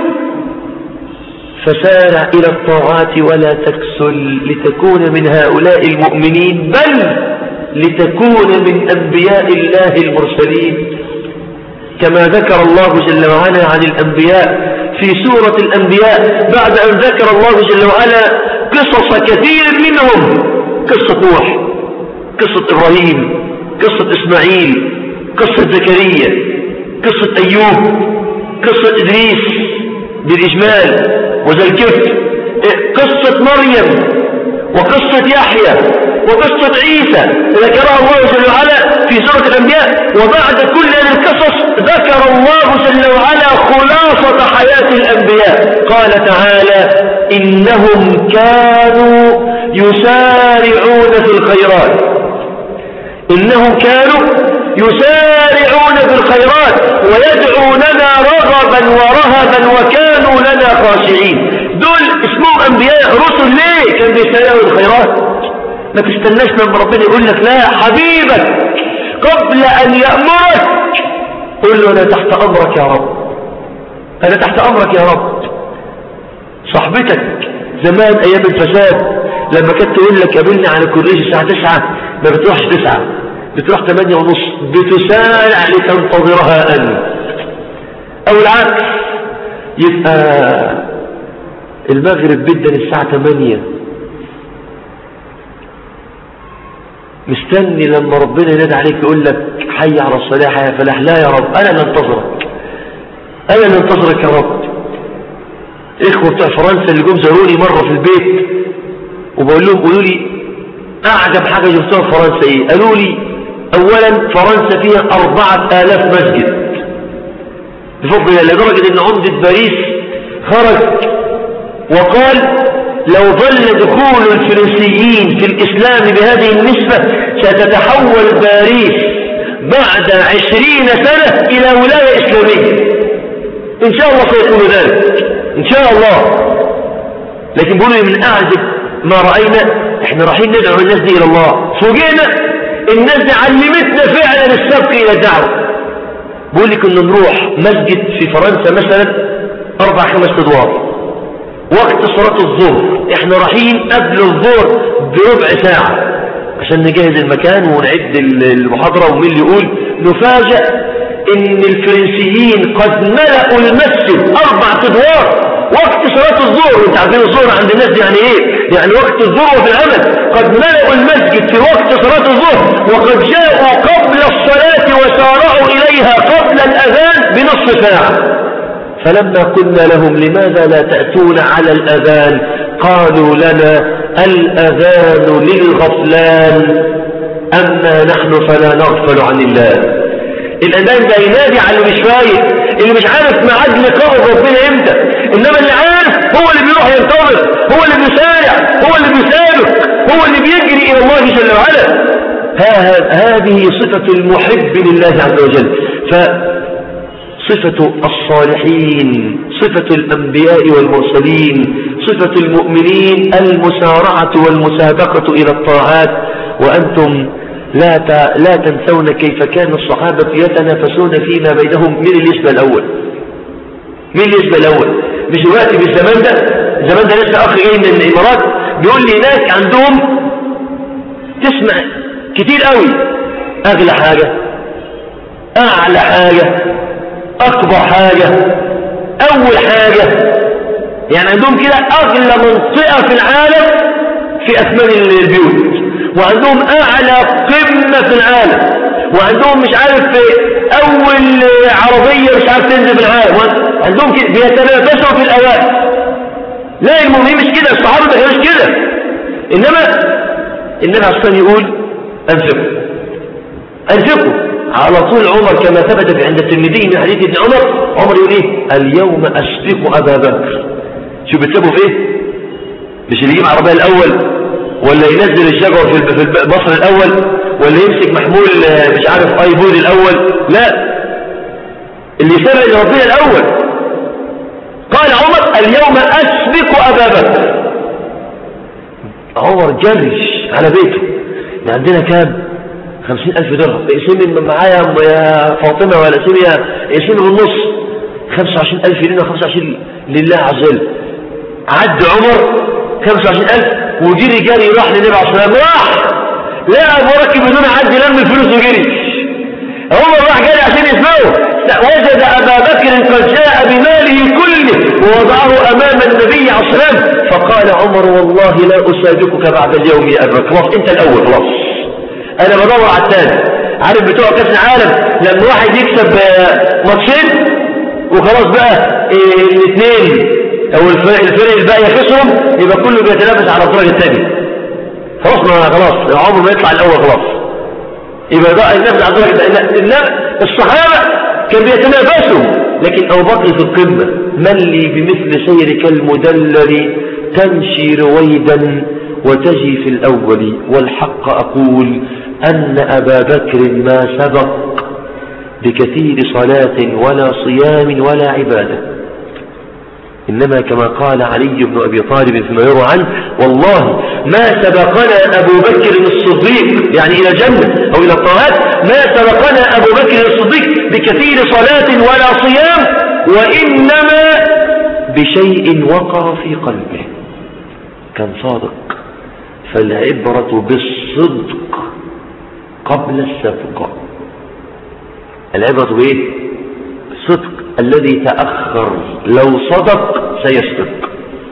فسارع إلى الطاعات ولا تكسل لتكون من هؤلاء المؤمنين، بل لتكون من أنبياء الله المرسلين، كما ذكر الله جل وعلا عن الأنبياء في سورة الأنبياء بعد أن ذكر الله جل وعلا قصص كثير منهم، قصة نوح، قصة إبراهيم، قصة إسماعيل، قصة زكريا، قصة أيوب، قصة إدريس بالإجمال وذا الكفل، قصة مريم وقصة يحيى وقصة عيسى ذكرها الله جل وعلا في سورة الأنبياء. وبعد كل هذه القصص ذكر الله جل وعلا خلاصة حياة الأنبياء، قال تعالى إنهم كانوا يسارعون في الخيرات إنهم كانوا يسارعون في الخيرات ويدعوننا رغبا ورهبا وكانوا لنا خاشعين. دول اسمهم أنبياء رسل. ليه كان بيسارعوا الخيرات؟ ما تستناش لما ربنا يقول لك لا، حبيبك قبل أن يأمرك قل له أنا تحت أمرك يا رب، أنا تحت أمرك يا رب. صاحبتك زمان أيام الفساد لما كانت تقول لك قابلني على الكورنيش الساعة تسعة، ما بتروحش تسعة، بتروح ثمانية ونص، بتسارع لتنتظرها أنت. أو العكس، يبقى المغرب بدأ الساعة ثمانية، مستني لما ربنا ينادي عليك يقول لك حي على الصلاة حي على الفلاح. لا يا رب، أنا اللي انتظرك، أنا اللي انتظرك يا رب. إخوة بتوع فرنسا اللي جم زاروني مرة في البيت وبقول لهم قولوا لي أعجب حاجة شفتوها في فرنسا إيه؟ قالوا لي أولا فرنسا فيها أربعة آلاف مسجد بفضل الله، لدرجة أن عمدة باريس خرج وقال لو ظل دخول الفرنسيين في الإسلام بهذه النسبة ستتحول باريس بعد عشرين سنة إلى ولاية إسلامية. إن شاء الله سيكون ذلك إن شاء الله. لكن بقولوا من أعجب ما رأينا، إحنا رايحين ندعو الناس دي إلى الله، فوجئنا الناس دي علمتنا فعلا السبق إلى الدعوة. بقول لك إن نروح مسجد في فرنسا مثلا أربع خمس أدوار، وقت صلاة الظهر إحنا رايحين قبل الظهر بربع ساعة عشان نجهز المكان ونعد المحاضرة ومين اللي يقول، نفاجأ إن الفرنسيين قد ملأوا المسجد أربع أدوار وقت صلاة الظهر. انت عارفين الظهر عند الناس يعني ايه؟ يعني وقت الظهر في العمل. قد ملأوا المسجد في وقت صلاة الظهر، وقد جاءوا قبل الصلاة وسارعوا إليها قبل الأذان بنصف ساعة. فلما قلنا لهم لماذا لا تأتون على الأذان قالوا لنا الأذان للغفلان أما نحن فلا نغفل عن الله. الأذان ده ينادي على اللي مش فايق، اللي مش عارف ميعاد لقاء ربنا امتى، انما اللي عارف هو اللي بيروح ينتظر، هو اللي بيسارع، هو اللي بيسابق، هو اللي بيجري الى الله جل وعلا. هذه صفة المحب لله عز وجل. فصفة الصالحين، صفة الأنبياء والمرسلين، صفة المؤمنين المسارعة والمسابقة إلى الطاعات. وأنتم لا لا تنسون كيف كان الصحابة يتنافسون فيما بينهم. من اللي يسبق الأول؟ من اللي يسبق الأول؟ مش دلوقتي بالزمان ده، الزمان ده لسه أخ جاي من الإمارات بيقول لي هناك عندهم تسمع كتير قوي أغلى حاجة، أعلى حاجة، أكبر حاجة، أول حاجة. يعني عندهم كده أغلى منطقة في العالم في أثمان البيوت، وعندهم أعلى قمة في العالم، وعندهم مش عارف أول عربية مش عارف تنزل في العالم، عندهم كده بيتنافسوا في الأوائل. لا المهم مش كده، الصحابة ما كانوش كده. إنما النبي عليه الصلاة يقول أنفقوا أنفقوا على طول. عمر كما ثبت عند الترمذي من حديث ابن عمر، عمر يقول إيه؟ اليوم أسبق أبا بكر. شو بتسبوا في إيه؟ مش اللي يجيب عربية الأول، ولا ينزل الشجر في مصر الأول، ولا يمسك محمول مش عارف ايبود الأول. لا، اللي سبق لربنا الأول. قال عمر اليوم أسبق أبا بكر. عمر جرش على بيته. عندنا كام؟ خمسين ألف درهم. اقسمي معايا يا فاطمة ولا اقسمي اقسمي بالنص، خمسة وعشرين ألف لنا وخمسة وعشرين لله عز وجل. عد عمر خمسة وعشرين ألف وجري جري راح للنبي عليه الصلاة والسلام. راح لا مركب بدون عد لم الفلوس وجري. عمر راح جري عشان يسمعه، وجد أبا بكر قد جاء بماله كله ووضعه أمام النبي عليه الصلاة والسلام. فقال عمر والله لا أسابقك بعد اليوم يا أبا بكر، خلاص أنت الأول، خلاص أنا بدور على الثاني. عارف بتوع كأس العالم لما واحد يكسب ماتشين وخلاص بقى الاثنين او الفرق الباقي خسرهم، يبقى كله بيتنافس على الدرجه الثانيه. خلاص ما خلاص عمره ما يطلع الاول، خلاص يبقى ده النفس على الدرجه الثانيه. الصحابه كانوا بيتنافسوا، لكن ابو بكر في القمه. من لي بمثل سيرك المدلل تمشي رويدا وتجي في الاول، والحق اقول ان ابا بكر ما سبق بكثير صلاه ولا صيام ولا عباده. إنما كما قال علي بن أبي طالب فيما يروى عنه: والله ما سبقنا أبو بكر الصديق يعني إلى الجنة أو إلى الطاعات، ما سبقنا أبو بكر الصديق بكثير صلاة ولا صيام، وإنما بشيء وقر في قلبه، كان صادق. فالعبرة بالصدق قبل السبق. العبرة بإيه؟ الصدق. الذي تأخر لو صدق سيصدق.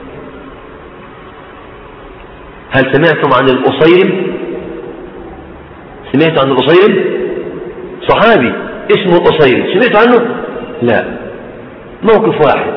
هل سمعتم عن الأصيرم؟ سمعت عن الأصيرم؟ صحابي اسمه الأصيرم، سمعت عنه؟ لا. موقف واحد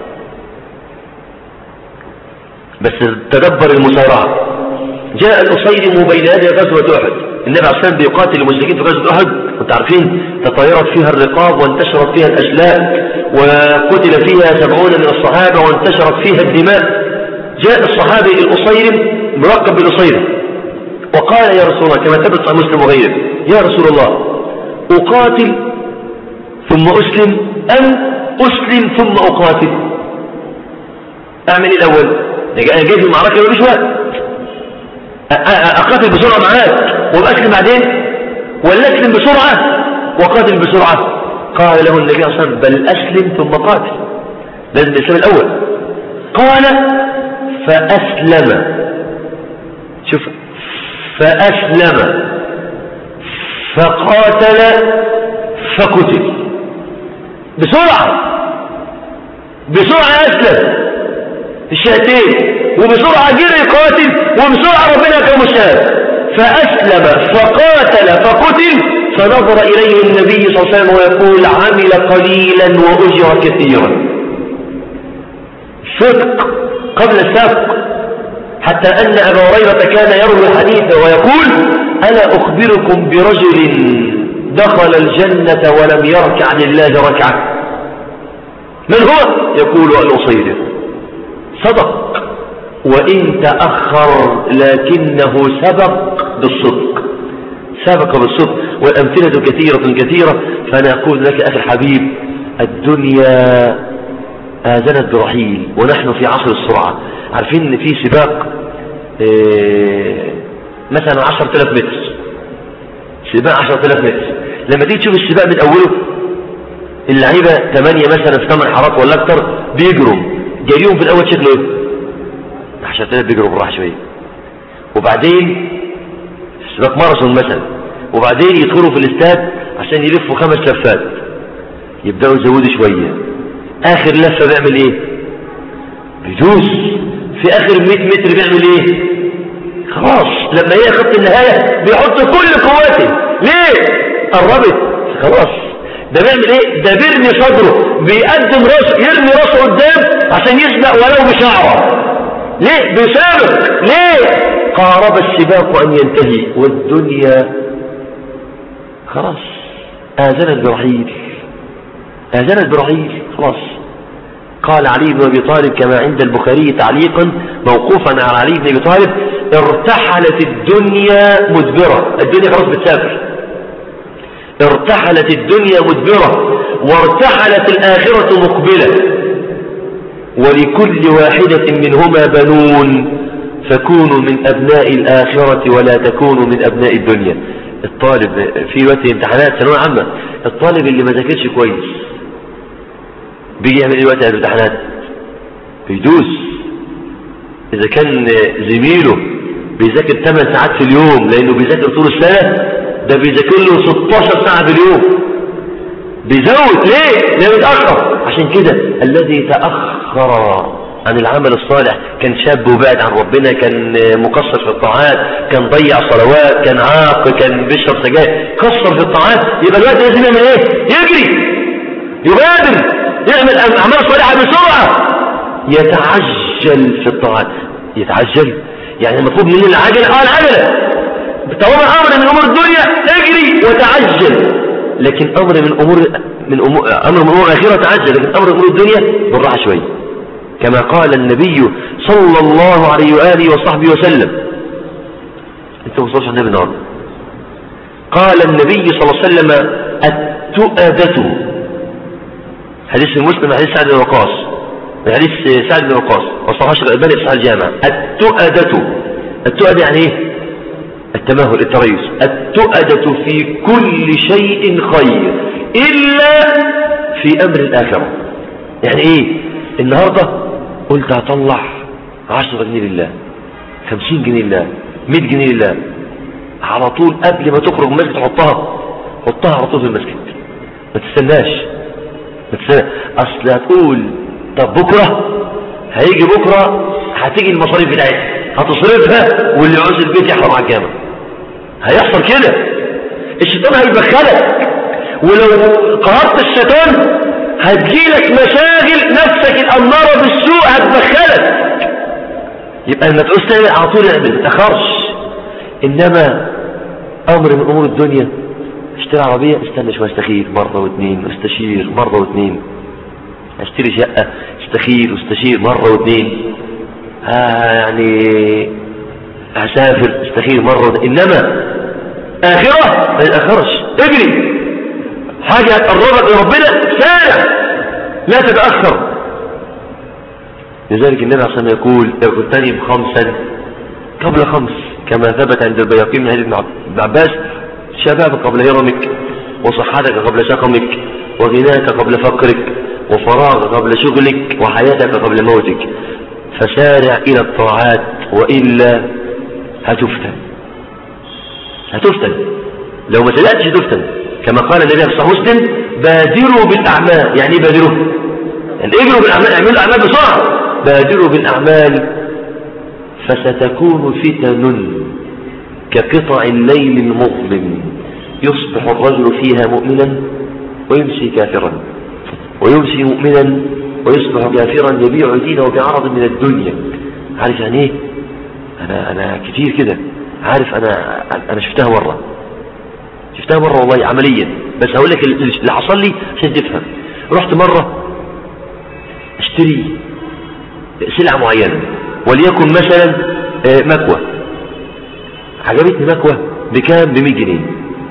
بس تدبر المسارعة. جاء الأصيرم بين يدي غزوة أحد، النبي عليه الصلاة والسلام بيقاتل المشركين في غزوة أحد، انتم عارفين تطايرت فيها الرقاب وانتشرت فيها الأشلاء وقتل فيها سبعون من الصحابة وانتشرت فيها الدماء. جاء الصحابي الأصيرم ملقب بالأصيرم وقال: يا رسول الله، كما ثبت عن مسلم وغيره: يا رسول الله، أقاتل ثم أسلم أم أسلم ثم أقاتل؟ أعمل إيه الأول؟ أنا جاي في المعركة مفيش وقت، أقاتل بسرعة معاك وأسلم بعدين، ولا أسلم بسرعة وقاتل بسرعة؟ قال له النبي صلى الله عليه وسلم: بل أسلم ثم قاتل، لازم الإسلام الأول. قال: فأسلم، شوف، فأسلم فقاتل فقتل بسرعة، بسرعة أسلم الشهادتين، وبسرعة جري يقاتل، وبسرعة ربنا كان مشهد. فأسلم فقاتل فقتل، فنظر إليه النبي صلى الله عليه وسلم ويقول: عمل قليلا وأجر كثيرا. صدق قبل السبق. حتى أن أبا هريرة كان يروي الحديث ويقول: ألا أخبركم برجل دخل الجنة ولم يركع لله ركعة؟ من هو؟ يقول: الأصيرم. صدق وإن تأخر لكنه سبق بالصدق، سبق بالصدق. والأمثلة كثيرة كثيرة. فأنا أقول لك أخي الحبيب: الدنيا آذنت برحيل ونحن في عصر السرعة. عارفين إن في سباق إيه مثلا عشرة آلاف متر، سباق عشرة آلاف متر. لما تيجي تشوف السباق من أوله، اللعيبة ثمانية مثلا في ثمان حارات ولا أكثر بيجروا، جايين في الأول شكله إيه؟ عشرة آلاف بيجروا بالراحة شوية، وبعدين سباق ماراثون مثلا، وبعدين يدخلوا في الاستاد عشان يلفوا خمس لفات، يبدأوا يزودوا شوية. آخر لفة بيعمل إيه؟ بيدوس. في آخر مئة متر بيعمل إيه؟ خلاص لما هي خط النهاية بيحط كل قواته. ليه؟ قربت خلاص. ده بيعمل إيه؟ ده بيرمي صدره، بيقدم راسه، يرمي راسه قدام عشان يسبق ولو بشعره. ليه؟ بيسابق. ليه؟ قارب السباق أن ينتهي والدنيا خلاص آذنت برحيل، آذنت برحيل خلاص. قال علي بن أبي طالب كما عند البخاري تعليقا موقوفا على علي بن أبي طالب: ارتحلت الدنيا مدبرة. الدنيا خلاص بتسافر. ارتحلت الدنيا مدبرة وارتحلت الآخرة مقبلة، ولكل واحدة منهما بنون، فكونوا من أبناء الآخرة ولا تكونوا من أبناء الدنيا. الطالب في وقت امتحانات ثانوية عامة، الطالب اللي ما ذاكرش كويس بيجي يعمل ايه وقت الامتحانات؟ بيدوس. إذا كان زميله بيذاكر ثمان ساعات في اليوم لأنه بيذاكر طول السنة، ده بيذاكر له ستاشر ساعة في اليوم، بيزود. ليه؟ لأنه متأخر. عشان كده الذي تأخر عن العمل الصالح، كان شاب وبعد عن ربنا، كان مقصر في الطاعات، كان ضيع صلوات، كان عاق، كان بيشرب سجاير، قصر في الطاعات، يبقى الوقت لازم يعمل ايه؟ يجري، يبادر، يعمل أعمال صالحة بسرعة، يتعجل في الطاعات. يتعجل يعني المطلوب منه العجلة. اه العجلة طالما أمر من أمور الدنيا اجري وتعجل، لكن أمر من أمور من أمور أمر من أمور الآخرة تعجل، لكن أمر من أمور الدنيا بالراحة شوية. كما قال النبي صلى الله عليه وآله وصحبه وسلم. انتوا وصلش النبي النهارده. قال النبي صلى الله عليه وسلم: التؤدة، حديث المسلم حديث سعد بن وقاص، من حديث سعد بن وقاص وصححه الشيخ الألباني في صحيح الجامع. التؤدة، التؤدة يعني ايه؟ التمهل، التريث. التؤدة في كل شيء خير إلا في أمر الآخرة. يعني ايه؟ النهاردة قلت هطلع عشرة جنيه لله، خمسين جنيه لله، مئة جنيه لله، على طول قبل ما تخرج من المسجد تحطها، حطها على طول في المسجد، ما تستناش ما تستناش. اصل هتقول طب بكرة هيجي، بكرة هتيجي المصاريف بتاعتها هتصرفها، واللي يعوز البيت يحرم على الجامع. هيحصل كده، الشيطان هيدخلك، ولو قهرت الشيطان هتجيلك مشاغل، نفسك الأمارة بالسوء هتدخلك. يبقى لما تعوز تعمل على طول اعمل، ما تأخرش. انما امر من امور الدنيا، اشتري عربية استنى شوية، استخير مرة واثنين، واستشير مرة واثنين. اشتري شقة استخير واستشير مرة واثنين. ها يعني هسافر استخير مرة واثنين. انما اخرة ما يتأخرش، اجري. حاجة هتقربك لربنا سارع، لا تتأخر. لذلك النبي عليه الصلاة والسلام يقول اغتنم خمسا قبل خمس، كما ثبت عند البيهقي من حديث ابن عباس: شبابك قبل هرمك، وصحتك قبل سقمك، وغناك قبل فقرك، وفراغك قبل شغلك، وحياتك قبل موتك. فسارع إلى الطاعات، وإلا هتفتن هتفتن لو ما سرعتش هتفتن. كما قال النبي في صحيح مسلم: بادروا بالأعمال. يعني بادروا، يعني اجروا بالأعمال، اعملوا الأعمال بسرعة. بادروا بالأعمال فستكون فتن كقطع الليل المظلم، يصبح الرجل فيها مؤمنا ويمسي كافرا، ويمسي مؤمنا ويصبح كافرا، يبيع دينه بعرض من الدنيا. عارف يعني ايه؟ انا انا كتير كده، عارف انا انا شفتها مره شفتها مره والله عمليا. بس هقول لك اللي حصل لي عشان تفهم. رحت مره اشتري سلعه معينه، وليكن مثلا مكوه. عجبتني مكوه بكام؟ ب مئة جنيه.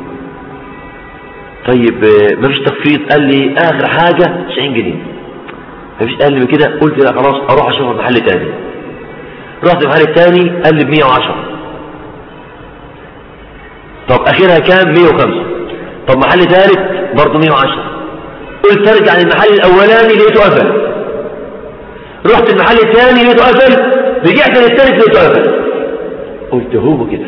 طيب مفيش تخفيض؟ قال لي اخر حاجه تسعين جنيه. مفيش اقل من كده. قلت لا خلاص اروح اشوف محل تاني. رحت محل تاني قال لي ب مئة وعشرة. طب اخرها كام؟ مئة وخمسة. طب محل ثالث برضه مئة وعشرة. قلت ارجع للمحل الاولاني لقيته قفل. رحت المحل الثاني لقيته قفل. رجعت للثالث لقيته قفل. قلت هو كده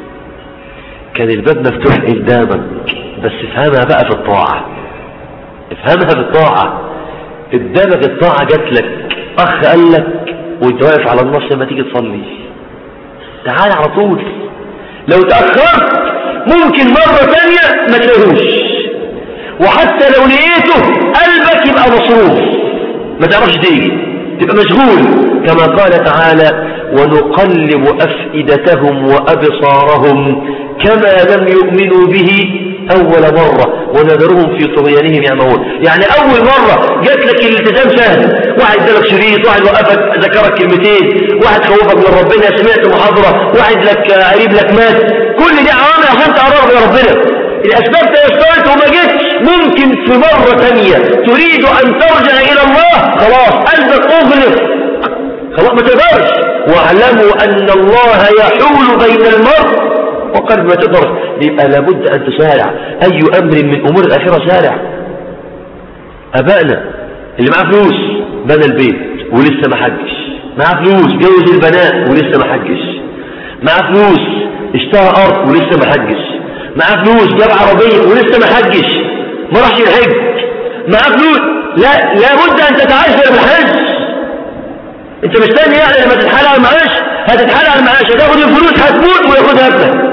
كان الباب مفتوح قدامك، بس افهمها بقى في الطاعة، افهمها في الطاعة. قدامك الطاعة جات لك، اخ قال لك وانت واقف على النص لما تيجي تصلي تعال على طول. لو تأخرت ممكن مرة ثانية ما تلاقيهوش، وحتى لو لقيته قلبك يبقى مصروف، ما تعرفش تيجي، تبقى مشغول. كما قال تعالى: ونقلب أفئدتهم وأبصارهم كما لم يؤمنوا به أول مرة ونذرهم في طغيانهم يعمهون. يعني أول مرة جات لك الالتزام سهل، واحد ادالك شريط، واحد وقفك ذكرك كلمتين، واحد خوفك من ربنا، سمعت محاضرة، واحد لك قريب لك مات. كل دي عوامل عشان تقرب من ربنا. الأسباب تيسرت وما جتش، ممكن في مرة ثانية تريد أن ترجع إلى الله، خلاص قلبك أغلق، خلاص ما تقدرش. واعلموا أن الله يحول بين المرء وقلب ما تقدر. يبقى لابد أن تسارع. أي أمر من أمور الآخرة سارع. أبائنا اللي معاه فلوس بنى البيت ولسه ما حجش، معاه فلوس جوز البنات ولسه ما حجش، معاه فلوس اشترى أرض ولسه ما حجش، معاه فلوس جاب عربية ولسه ما حجش، ما راحش الحج، معاه فلوس. لا لابد أن تتعجل بالحج. انت مستني يعني لما تتحال على المعاش؟ هتتحال على المعاش هتاخد الفلوس، هتموت وياخدها ابنك.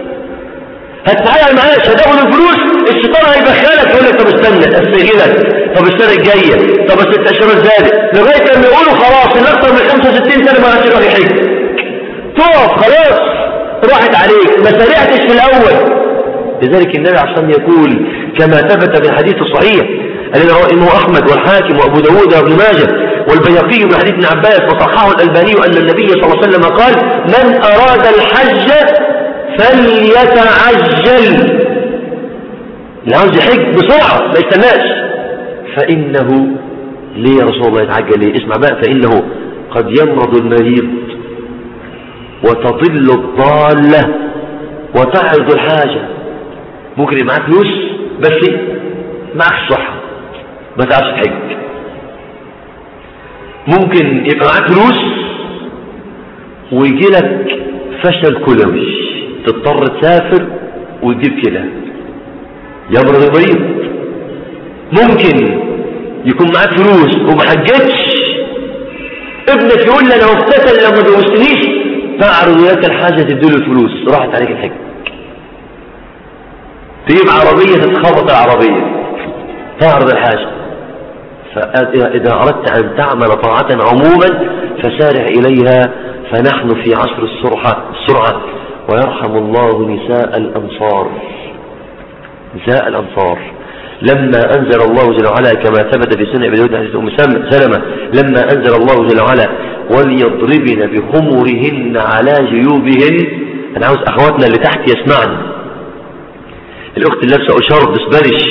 هتتحال على المعاش هتاخد الفلوس، الشيطان هيدخلك يقول لك طب استنى استجيلك، طب السنه الجايه، طب الست اشهر الزادة، لغايه لما يقولوا خلاص اللي اكثر من خمسة وستين سنه ما عادش يقدر يحج، تقف خلاص راحت عليك، ما سرعتش في الاول. لذلك النبي عشان يقول كما ثبت في الحديث الصحيح الذي رواه الإمام أحمد والحاكم وأبو داود وابن ماجه والبيهقي من حديث ابن عباس وصححه الألباني أن النبي صلى الله عليه وسلم قال: من أراد الحج فليتعجل. اللي عاوز يحج بسرعة ما يستناش، فإنه ليه يا رسول الله يتعجل ليه؟ اسمع بقى، فإنه قد يمرض المريض وتضل الضالة وتعرض الحاجة. ممكن يبقى معاك فلوس بس معاك الصحة ما تعرفش تحج. ممكن يبقى معاك فلوس ويجي لك فشل كلوي تضطر تسافر وتجيب كده، يمرض المريض. ممكن يكون معاك فلوس وما حجتش، ابنك يقول لي انا مفتتن لو ما جوزتنيش، تعرض لك الحاجه تديله الفلوس، راحت عليك الحج. تجيب عربيه تتخبط العربيه، تعرض الحاجه. فاذا اردت ان تعمل طاعه عموما فسارع اليها، فنحن في عصر السرعه السرعه ويرحم الله نساء الانصار. نساء الانصار لما أنزل الله جل وعلا كما ثبت في سنة ابن داود حديث أم سلمة، لما أنزل الله جل وعلا وليضربن بخمرهن على جيوبهن. أنا عاوز أخواتنا اللي تحت يسمعني. الأخت اللي لابسة أشارب بسبانش،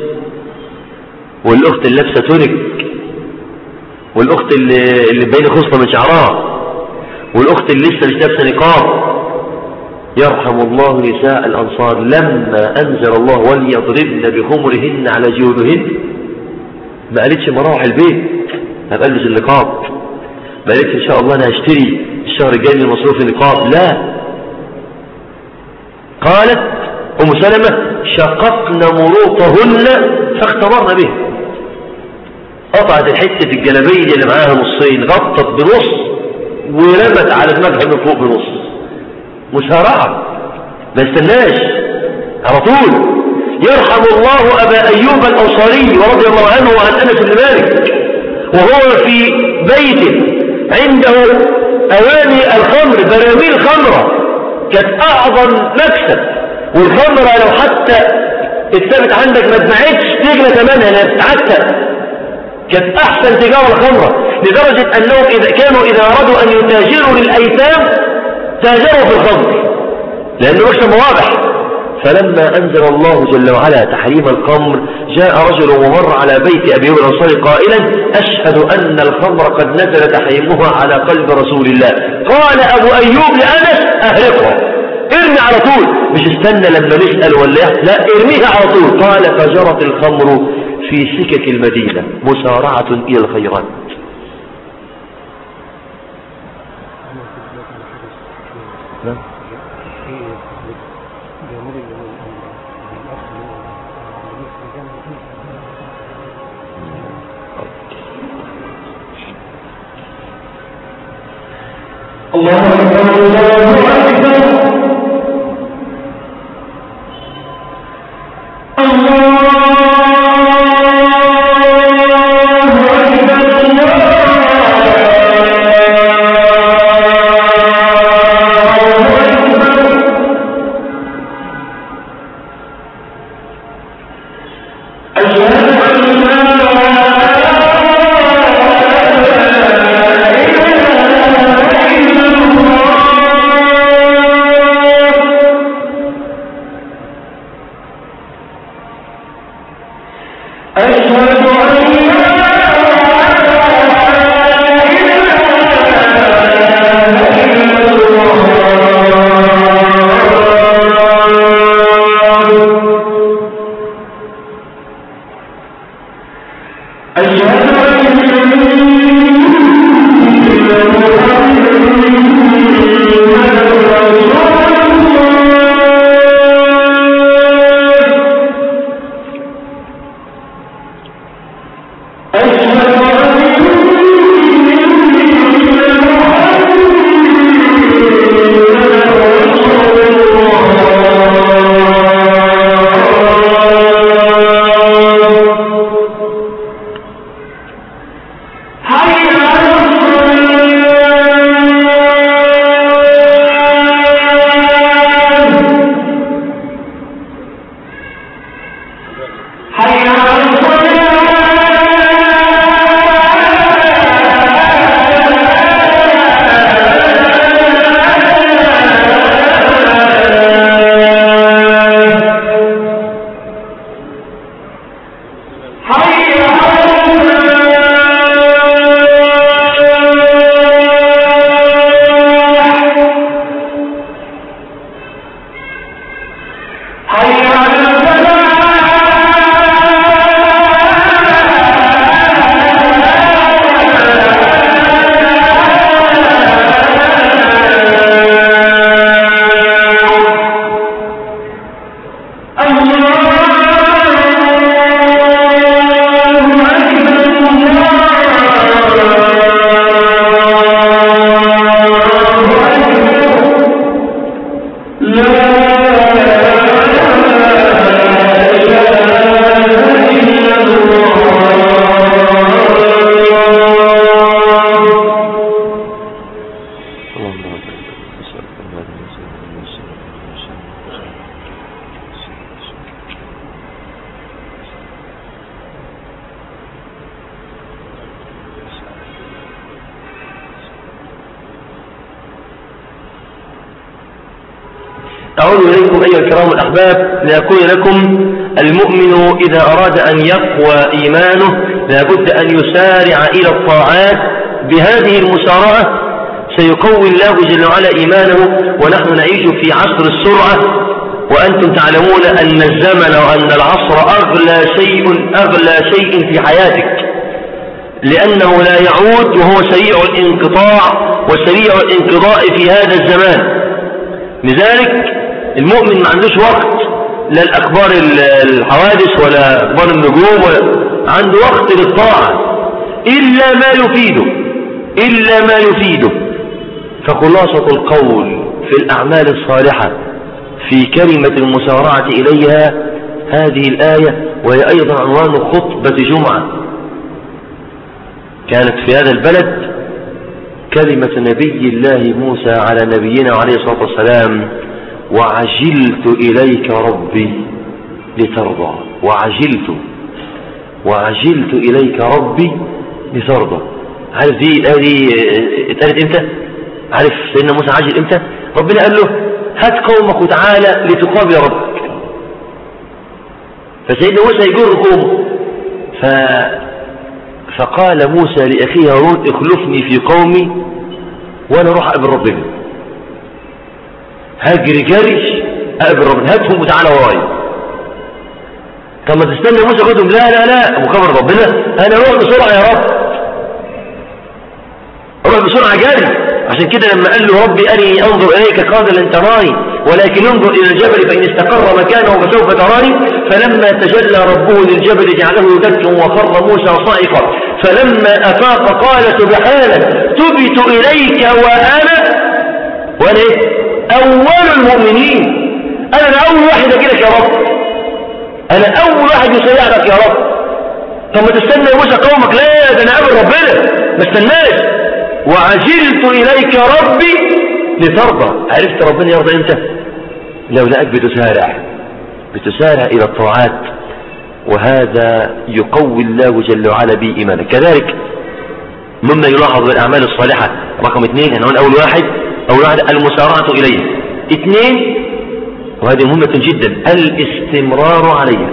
والأخت اللي لابسة تونيك، والأخت اللي, اللي بين خصلة من شعرها، والأخت اللي لسه مش لابسة نقاب، يرحم الله نساء الأنصار لما أنزل الله وليضربن بخمرهن على جيوبهن. ما قالتش مروح البيت هبقلبس النقاب، ما قالتش إن شاء الله أنا هشتري الشهر الجاي من مصروف النقاب، لا. قالت أم سلمة شققن مروطهن فاختمرن به. قطعت الحتة الجلابية اللي معاها نصين، غطت بنص ورمت على دماغها من فوق بنص. مسارعة، ما استناش، على طول. يرحم الله أبا أيوب الأنصاري ورضي الله عنه وعن أنس بن مالك، وهو في بيته عنده أواني الخمر، براميل خمرة، كانت أعظم مكسب. والخمرة لو حتى اتثبت عندك ما اتباعتش تغلى ثمنها لأنها بتتعتق، كانت أحسن تجارة الخمرة، لدرجة أنهم إذا كانوا إذا أرادوا أن يتاجروا للأيتام تاجروا في الخمر لأنه مكسب واضح. فلما أنزل الله جل وعلا تحريم الخمر جاء رجل ومر على بيت أبي أيوب الأنصاري قائلا أشهد أن الخمر قد نزل تحريمها على قلب رسول الله. قال أبو أيوب لأنس أهرقها، ارمي على طول، مش استنى لما نسأل ولا يحصل، لا ارميها على طول. قال فجرت الخمر في سكك المدينة مسارعة إلى الخيرات. الله أكبر الله أكبر أشهد أن لا أعود إليكم أيها الكرام الأحباب لأقول لكم: المؤمن إذا أراد أن يقوى إيمانه لابد أن يسارع إلى الطاعات. بهذه المسارعة سيقوي الله جل وعلا إيمانه. ونحن نعيش في عصر السرعة، وأنتم تعلمون أن الزمن وأن العصر أغلى شيء أغلى شيء في حياتك، لأنه لا يعود وهو سريع الانقطاع وسريع الانقضاء في هذا الزمان. لذلك المؤمن ما عندوش وقت لا الأخبار الحوادث ولا أخبار النجوم، ولا عنده وقت للطاعة إلا ما يفيده إلا ما يفيده. فخلاصة القول في الأعمال الصالحة في كلمة المسارعة إليها هذه الآية، وهي أيضا عنوان خطبة جمعة كانت في هذا البلد، كلمة نبي الله موسى على نبينا عليه الصلاة والسلام: وعجلت إليك ربي لترضى. وعجلت وعجلت إليك ربي لترضى. عارف دي الآية دي اتقالت امتى؟ عارف سيدنا موسى عجل امتى؟ ربنا قال له: هات قومك وتعالى لتقابل ربك. فسيدنا موسى يجر قومه، ف... فقال موسى لأخيه هارون: اخلفني في قومي وانا اروح اقابل ربنا. هاجري جري اقابل ربنا، هاتهم وتعالى ورايا. طب ما تستنى موسى يقول لا لا لا مقابل ربنا، انا اروح بسرعه يا رب، اروح بسرعه جري. عشان كده لما قال له: ربي أرني أنظر إليك قال لن تراني ولكن انظر إلى الجبل فإن استقر مكانه فسوف تراني. فلما تجلى ربه للجبل جعله دكا وخر موسى صائقا فلما أفاق قال: سبحانك تبت إليك وأنا وأنا إيه؟ أول المؤمنين. أنا أول واحد أجي لك يا رب، أنا أول واحد يسيع لك يا رب. طب ما تستنى يا موسى قومك، لا ده أنا قابل ربنا، ما استناش. وعجلت إليك ربي لترضى. عرفت ربنا يرضى امتى؟ لو لقاك بتسارع بتسارع إلى الطاعات، وهذا يقوي الله جل وعلا به إيمانك. كذلك مما يلاحظ بالأعمال الصالحة رقم اثنين، هنا أول واحد أول واحد المسارعة إليه. اثنين، وهذه مهمة جدا، الاستمرار عليها.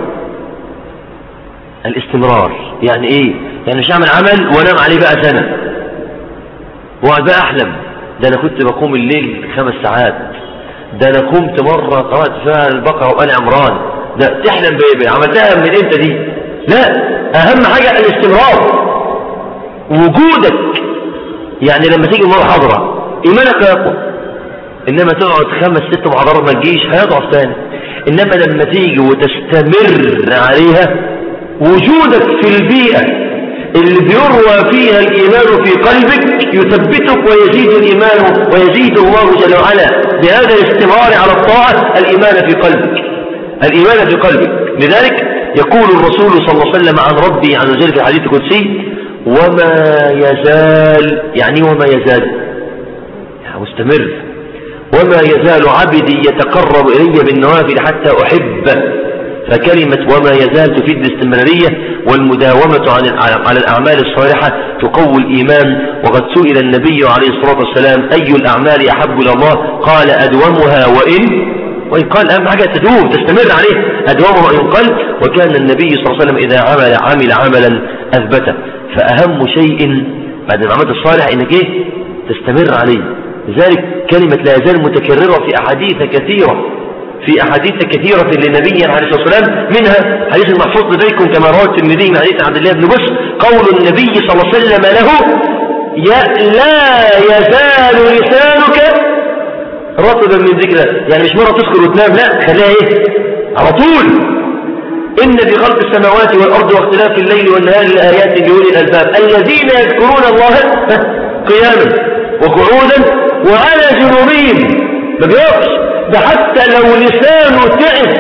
الاستمرار يعني ايه؟ يعني مش اعمل عمل وانام عليه بقى سنة واقعد بقى احلم ده انا كنت بقوم الليل خمس ساعات، ده انا قمت مرة قرأت فيها البقرة وآل عمران، ده تحلم بايه؟ عملتها من امتى دي؟ لا، اهم حاجة الاستمرار، وجودك. يعني لما تيجي مرة حضرة ايمانك يقوى، انما تقعد خمس ست محاضرات ما تجيش هيضعف تاني. انما لما تيجي وتستمر عليها، وجودك في البيئة اللي بيروى فيها الإيمان في قلبك يثبتك ويزيد الإيمان، ويزيد الله جل وعلا بهذا الاستمرار على الطاعة الإيمان في قلبك الإيمان في قلبك. لذلك يقول الرسول صلى الله عليه وسلم عن ربي عز وجل في الحديث القدسي: وما يزال، يعني وما يزال يعني مستمر، وما يزال عبدي يتقرب إلي بالنوافل حتى أحبه. فكلمة وما يزال تفيد الاستمرارية والمداومة على الأعمال الصالحة تقوي الإيمان. وقد سئل النبي عليه الصلاة والسلام: أي الأعمال أحب إلى الله؟ قال: أدومها وإن وإن قال. أهم حاجة تدوم تستمر عليه، أدومها وإن قال. وكان النبي صلى الله عليه وسلم إذا عمل عمل عملا أثبته. فأهم شيء بعد العمل الصالح إنك إيه؟ تستمر عليه. لذلك كلمة لا يزال متكررة في أحاديث كثيرة في أحاديث كثيرة للنبي عليه الصلاة والسلام، منها حديث المحفوظ لديكم كما رواه الترمذي من حديث عبد الله بن بسر: قول النبي صلى الله عليه وسلم له: يا لا يزال لسانك رطبا من ذكر. يعني مش مرة تذكر وتنام، لا، خليها ايه؟ على طول. إن في خلق السماوات والأرض واختلاف الليل والنهار لآيات لأولي الألباب الذين يذكرون الله قياما وقعودا وعلى جنوبهم. ما بيقفش ده، حتى لو لسانه تعب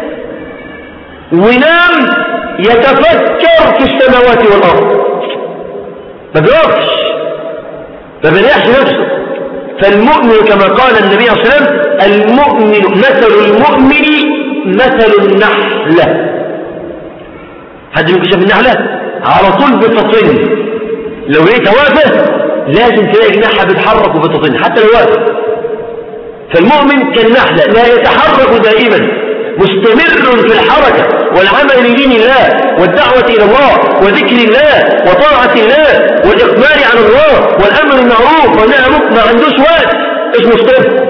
ونام يتفكر في السماوات والأرض، ما بيقفش، ما بيريحش نفسه. فالمؤمن كما قال النبي صلى الله عليه وسلم: المؤمن مثل المؤمن مثل النحلة. حد منكم شاف النحلة؟ على طول بتطن، لو لقيتها واقفة لازم تلاقي جناحها بتحرك وبتطن حتى لو واقفة. فالمؤمن كالنحلة لا يتحرك دائما، مستمر في الحركة والعمل لدين الله والدعوة إلى الله وذكر الله وطاعة الله والإقبال على الله والأمر المعروف والنهي عن المنكر. ما عندوش وقت اسمه مستمر،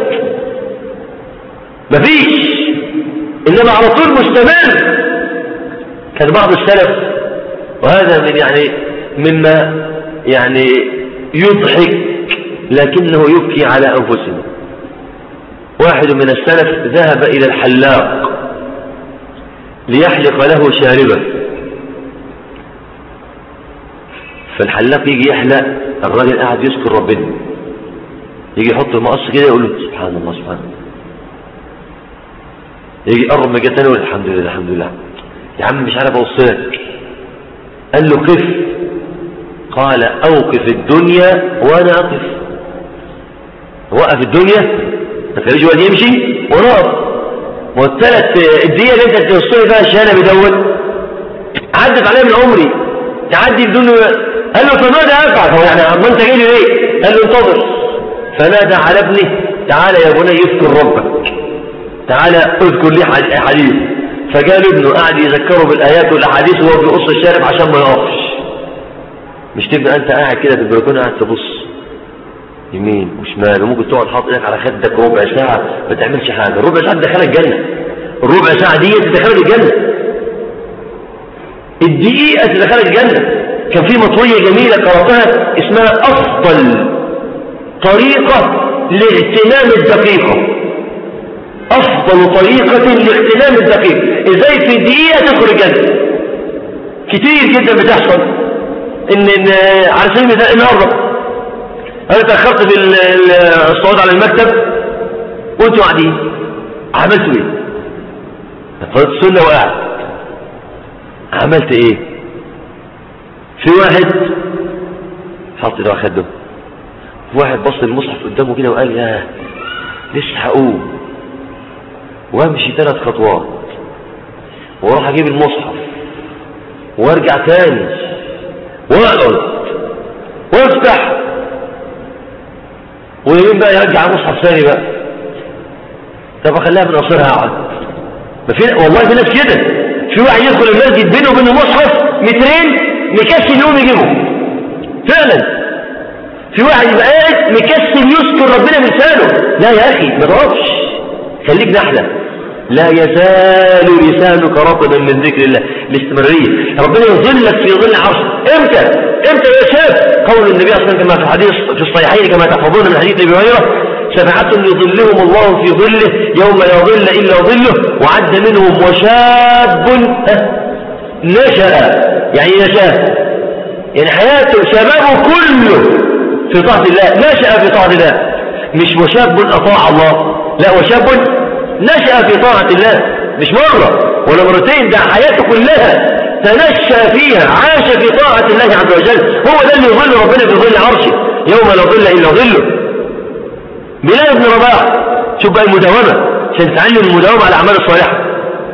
مفيش، إنما على طول مستمر. كان بعض السلف، وهذا من يعني مما يعني يضحك لكنه يبكي على أنفسنا. واحد من السلف ذهب إلى الحلاق ليحلق له شاربه، فالحلاق يجي يحلق، الراجل قاعد يذكر ربنا، يجي يحط المقص كده يقول له سبحان الله سبحان الله، يجي يقرب من جتاني يقول الحمد لله الحمد لله، يا عم مش عارف اوصلك. قال له قف، قال اوقف الدنيا وانا اقف. وقف الدنيا ما تخليش واحد يمشي ونقف. والثلاث الدقيقه اللي انت توصلي فيها الشارع بدون عدت عليها من عمري، تعدي بدون. قال له فماذا افعل؟ هو يعني ما انت جاي لي ليه؟ قال له انتظر. فنادى على ابنه تعالى يا بني اذكر ربك، تعالى اذكر لي حديث. فقال ابنه قاعد يذكره بالايات والاحاديث وهو بيقص الشارب عشان ما يقفش. مش تبقى انت قاعد كده في البلكونه قاعد تبص يمين وشمال، وممكن تقعد حاطط ايدك على خدك ربع ساعه ما تعملش حاجه. الربع ساعه تدخلك الجنه، الربع ساعه دي تدخلك الجنه، الدقيقه تدخلك الجنه. كان في مطويه جميله قراتها اسمها افضل طريقه لاغتنام الدقيقه، افضل طريقه لاغتنام الدقيقه، ازاي في دقيقه تدخل الجنه. كتير جدا بتحصل ان, إن على سبيل المثال النهارده انا تاخرت في الصعود على المكتب وانتوا قاعدين، عملتوا ايه؟ قلت السنه وقعت، عملت ايه؟ في واحد حط ايده على خده، واحد بص المصحف قدامه كده وقال يا لسه هقوم وامشي ثلاث خطوات واروح اجيب المصحف وارجع تاني واقعد وافتح ويمين بقى يرجع المصحف ثاني بقى. طب اخليها من قصرها اقعد. والله في ناس كده، في واحد يدخل المسجد بينه وبين المصحف مترين مكسل يقوم يجيبه فعلا. في واحد يبقى قاعد مكسل يذكر ربنا بلسانه. لا يا اخي ما تقفش، خليك نحله. لا يزال لسانك رطبا من ذكر الله، الاستمراريه. ربنا يظلك في ظل عرشه. امتى امتى يا شاب؟ قول النبي صلى الله عليه وسلم كما في الحديث في الصحيحين كما تحفظون من حديث ابي هريره: سبعه يظلهم الله في ظله يوم لا ظل الا ظله، وعد منهم وشاب نشأ. يعني نشأ يعني حياته شبابه كله في طاعه الله، نشأ في طاعه الله، مش وشاب اطاع الله، لا وشاب نشأ في طاعة الله، مش مرة ولا مرتين، ده حياته كلها تنشأ فيها، عاش في طاعة الله عز وجل. هو ده اللي يظل ربنا في ظل عرشه يوم لا ظل إلا ظله. بلال بن رباح، شوف بقى المداومة عشان تعلم المداومة على الأعمال الصالحة.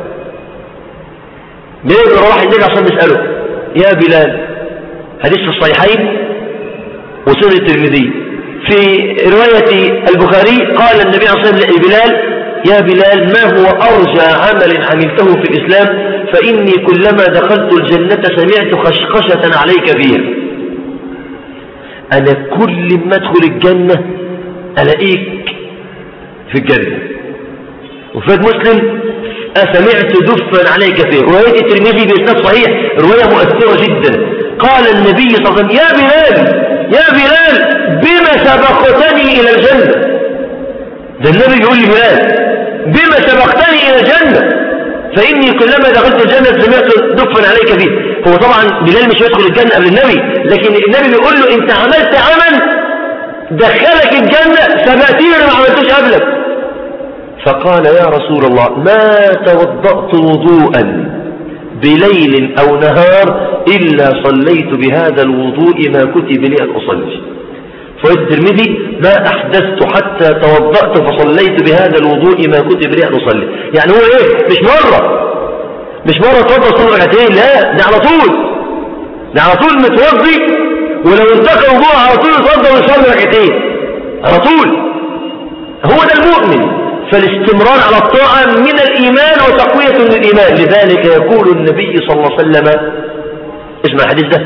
بلال بن رباح النبي عشان نسأله يا بلال، حديث في الصحيحين وسنن الترمذي في رواية البخاري، قال النبي صلى الله عليه وسلم لبلال: يا بلال ما هو أرجى عمل عملته في الإسلام؟ فإني كلما دخلت الجنة سمعت خشخشة عليك فيها. أنا كل ما أدخل الجنة ألاقيك في الجنة. وفي مسلم: أسمعت دفا عليك فيها. رواية الترمذي بإسناد صحيح، رواية مؤثرة جدا. قال النبي صلى الله عليه وسلم: يا بلال يا بلال بما سبقتني إلى الجنة. ده النبي يقول لي: بلال بما سبقتني إلى الجنة فإني كلما دخلت الجنة سمعت دفا عليك فيه. هو طبعا بلال مش يدخل الجنة قبل النبي، لكن النبي بيقول له: انت عملت عمل دخلك الجنة سبقتني انا ما عملتوش قبلك. فقال: يا رسول الله ما توضأت وضوءا بليل أو نهار إلا صليت بهذا الوضوء ما كتب لي أن أصلي. فوائد الترمذي: ما أحدثت حتى توضأت فصليت بهذا الوضوء ما كتب لي أن أصلي. يعني هو إيه؟ مش مرة مش مرة توضأ صلى ركعتين، لا ده على طول، ده على طول متوضي، ولو انتقى وضوء على طول يتوضأ ويصلي ركعتين على طول. هو ده المؤمن. فالاستمرار على الطاعة من الإيمان وتقوية من الإيمان. لذلك يقول النبي صلى الله عليه وسلم، اسمع الحديث ده: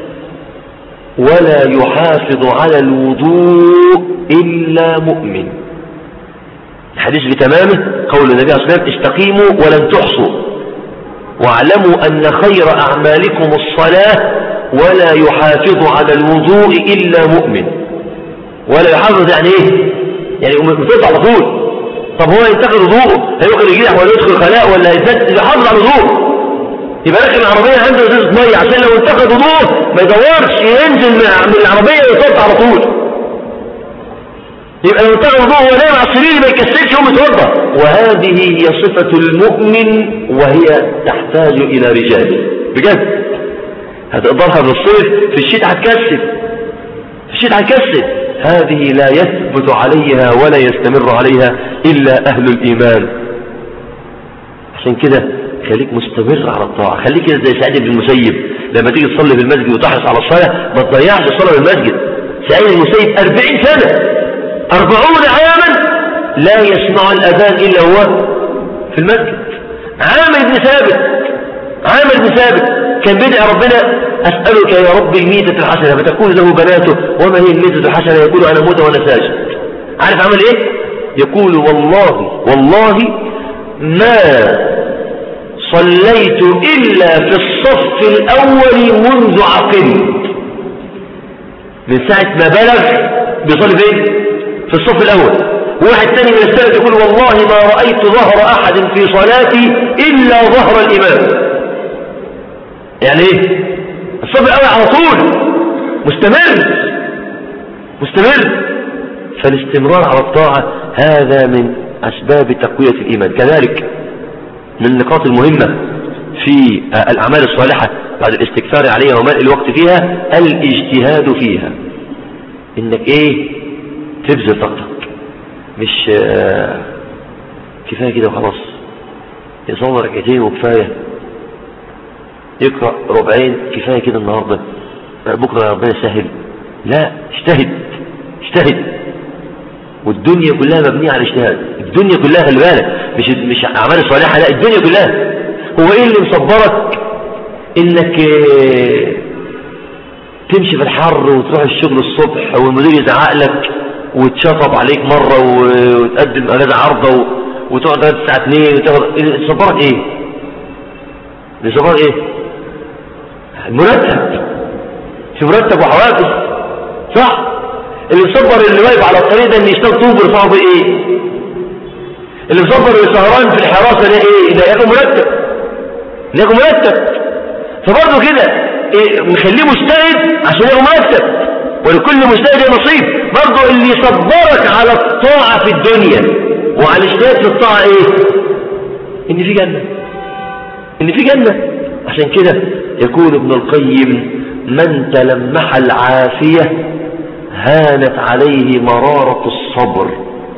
ولا يحافظ على الوضوء إلا مؤمن. الحديث بتمامه قول النبي صلى الله عليه وسلم: استقيموا ولن تحصوا، واعلموا أن خير أعمالكم الصلاة، ولا يحافظ على الوضوء إلا مؤمن. ولا يحافظ يعني ايه؟ يعني متقطع على طول. طب هو ينتقل وضوءه، هيوقف يجيح ولا يدخل خلاء ولا يزد؟ يحافظ على الوضوء. يبقى راكب العربية عنده ازازة مية عشان لو انتقل وضوءه ما يدورش ينزل من العربية ويتوضا على طول. يبقى لو انتقل وضوءه ونام على السرير ما يكسلش يوم يتوضا. وهذه هي صفة المؤمن، وهي تحتاج إلى رجال بجد. هتقدرها بالصيف، في الشتاء هتكسل، في الشتاء هتكسل. هذه لا يثبت عليها ولا يستمر عليها إلا أهل الإيمان. عشان كده خليك مستمر على الطاعة. خليك كده زي سعيد بن المسيب لما تيجي تصلي في المسجد وتحرص على الصلاة، ما تضيعش الصلاة في المسجد. سعيد بن المسيب أربعين سنة، أربعون عاما لا يسمع الأذان إلا هو في المسجد. عامر بن ثابت عامر بن ثابت كان بيدعي ربنا: أسألك يا رب الميتة الحسنة، فتكون له بناته: وما هي الميتة الحسنة؟ يقول: أنا موت وأنا ساجد. عارف عمل إيه؟ يقول: والله والله ما صليت إلا في الصف الأول منذ عقلت. من ساعة ما بلغ بيصلي فين؟ في الصف الأول. واحد تاني من السلف يقول: والله ما رأيت ظهر أحد في صلاتي إلا ظهر الإمام. يعني ايه؟ الصبر قوي على طول، مستمر مستمر. فالاستمرار على الطاعة هذا من أسباب تقوية الإيمان. كذلك من النقاط المهمة في الأعمال الصالحة بعد الاستكثار عليها وملء الوقت فيها الاجتهاد فيها. إنك إيه؟ تبذل طاقتك، مش آه كفاية كده وخلاص، يصلي ركعتين وكفاية، يقرأ ربعين كفاية كده النهاردة، بكرة ربنا يسهل. لا، اجتهد اجتهد. والدنيا كلها مبنية على الاجتهاد. الدنيا كلها خلي بالك، مش مش أعمال صالحة، لا، الدنيا كلها. هو ايه اللي مصبرك انك تمشي في الحر وتروح الشغل الصبح والمدير يزعق لك وتشطب عليك مرة وتقدم أجازة عارضة وتقعد الساعة اتنين وتاخد؟ اللي مصبرك ايه؟ اللي مصبرك ايه؟ المرتب. في مرتب وحوافز، صح؟ اللي مصبر اللي واقف على الطريق ده ان يشتغل طوب ويرفعه بايه؟ اللي مصبر اللي سهران في الحراسه ده ايه؟ ده ياخد مرتب، ياخد مرتب. فبرضه كده إيه؟ مخليه مجتهد عشان ياخد مرتب، ولكل مجتهد نصيب. برضه اللي يصبرك على الطاعه في الدنيا وعلى الاجتهاد في الطاعه ايه؟ ان في جنه، ان في جنه. عشان كده يقول ابن القيم: من تلمح العافية هانت عليه مرارة الصبر.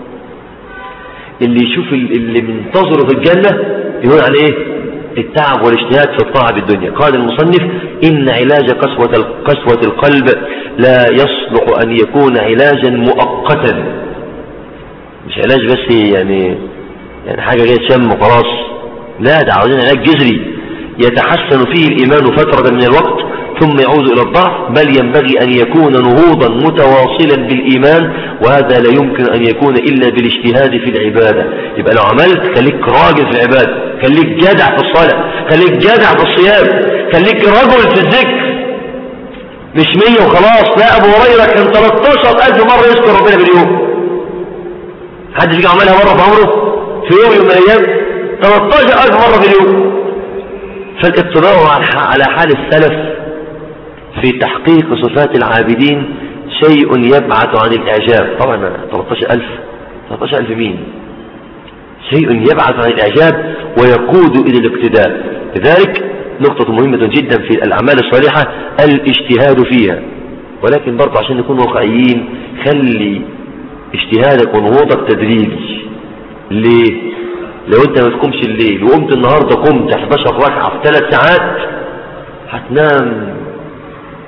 اللي يشوف اللي منتظره في الجنة يقول على ايه؟ التعب والاجتهاد في الطاعة بالدنيا. قال المصنف: إن علاج قسوة قسوة القلب لا يصلح أن يكون علاجا مؤقتا. مش علاج بس يعني يعني حاجة جاية تشم وخلاص، لا، ده عاوزين علاج جذري يتحسن فيه الإيمان فترة من الوقت ثم يعود إلى الضعف، بل ينبغي أن يكون نهوضا متواصلا بالإيمان، وهذا لا يمكن أن يكون إلا بالاجتهاد في العبادة. يبقى لو عملت خليك راجل في العبادة، خليك جدع في الصلاة، خليك جدع في الصيام، خليك رجل في الذكر، مش مية وخلاص. لا، أبو هريرة كان ثلاثة عشر ألف مرة يذكر ربنا باليوم. حد فيك عملها مرة في عمره؟ في يوم يوم من الأيام ثلاثة عشر ألف مرة في اليوم. فالاطلاع على حال السلف في تحقيق صفات العابدين شيء يبعث عن الإعجاب. طبعا ثلاثة عشر ألف ثلاثة عشر ألف مين؟ شيء يبعث عن الإعجاب ويقود إلى الاقتداء. لذلك نقطة مهمة جدا في الأعمال الصالحة الاجتهاد فيها. ولكن برضه عشان نكون واقعيين، خلي اجتهادك ونهوضك تدريجي. ليه؟ لو انت ما تقومش الليل وقمت النهاردة قمت إحدى عشرة ركعة في ثلاث ساعات هتنام،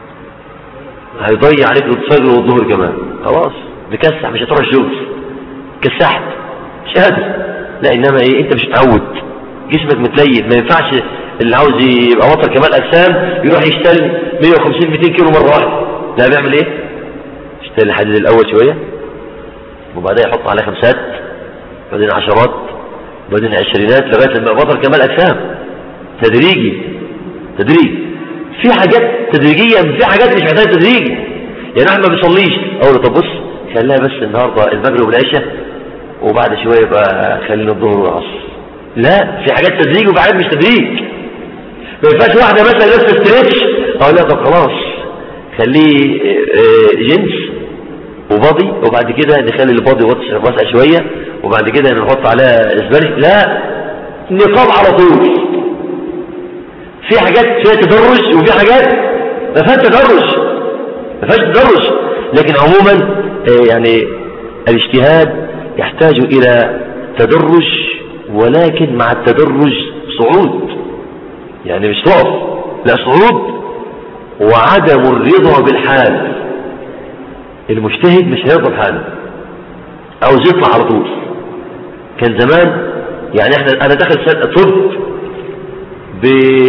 هيضيع عليك الفجر والظهر كمان، خلاص بكسح، مش هتروح الشغل. كالسحب شهادة. لا إنما إيه، أنت مش متعود، جسمك متليل، ما ينفعش اللي عاوز يبقى بطل كمال أجسام يروح يشتل مية وخمسين ميتين كيلو مرة واحدة. لا، بيعمل إيه؟ يشتل الحديد الأول شوية وبعدين يحط عليه خمسات بعدين عشرات بعدين عشرينات لغاية لما يبقى بطل كمال أجسام. تدريجي تدريج. في حاجات تدريجية، في حاجات مش محتاجة تدريجي. يعني احنا ما بيصليش اقول له طب بص خليها بس النهارده المغرب والعشاء وبعد شويه بقى خلينا الظهر والعصر. لا، في حاجات تدريج وفي حاجات مش تدريج. ما ينفعش واحده مثلا لابسه ستريتش اقول لها طب خلاص خليه جنس وباضي وبعد كده نخلي الباضي واسع شويه وبعد كده نحط عليها اسباني. لا، نقاب على طول. في حاجات فيها تدرج وفي حاجات ما فيهاش تدرج، ما فيهاش تدرج. لكن عموما يعني الاجتهاد يحتاج إلى تدرج، ولكن مع التدرج صعود. يعني مش تقف، لا صعود. وعدم الرضا بالحال. المجتهد مش هيرضى بحاله، عاوز يطلع على طول. كان زمان يعني احنا انا داخل سنة طب ب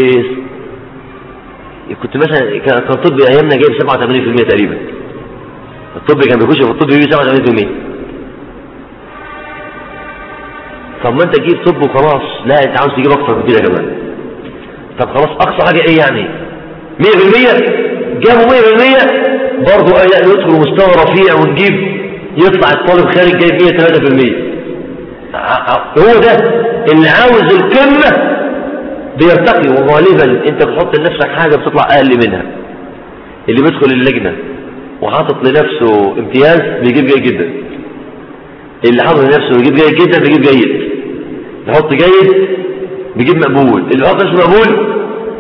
كنت مثلا كان طب ايامنا جايب سبعة وثمانين بالمئة تقريبا. الطب كان بيخش في الطب بيجيب سبعة وثمانين بالمئة. طب ما انت تجيب طب وخلاص، لا انت عاوز تجيب اكتر من كده كمان. طب خلاص اقصى حاجه ايه يعني؟ مية بالمية. جابوا مية بالمية برضه لا ندخل مستوى رفيع ونجيب يطلع الطالب خارج جايب مية وثلاثة بالمئة. هو ده اللي عاوز القمه بيرتقي. وغالبا انت بتحط لنفسك حاجه بتطلع اقل منها. اللي بيدخل اللجنه وحاطط لنفسه امتياز بيجيب جيد جدا. اللي حاطط لنفسه بيجيب جيد جدا بيجيب جيد. يحط جيد بيجيب مقبول. اللي يحط نفسه مقبول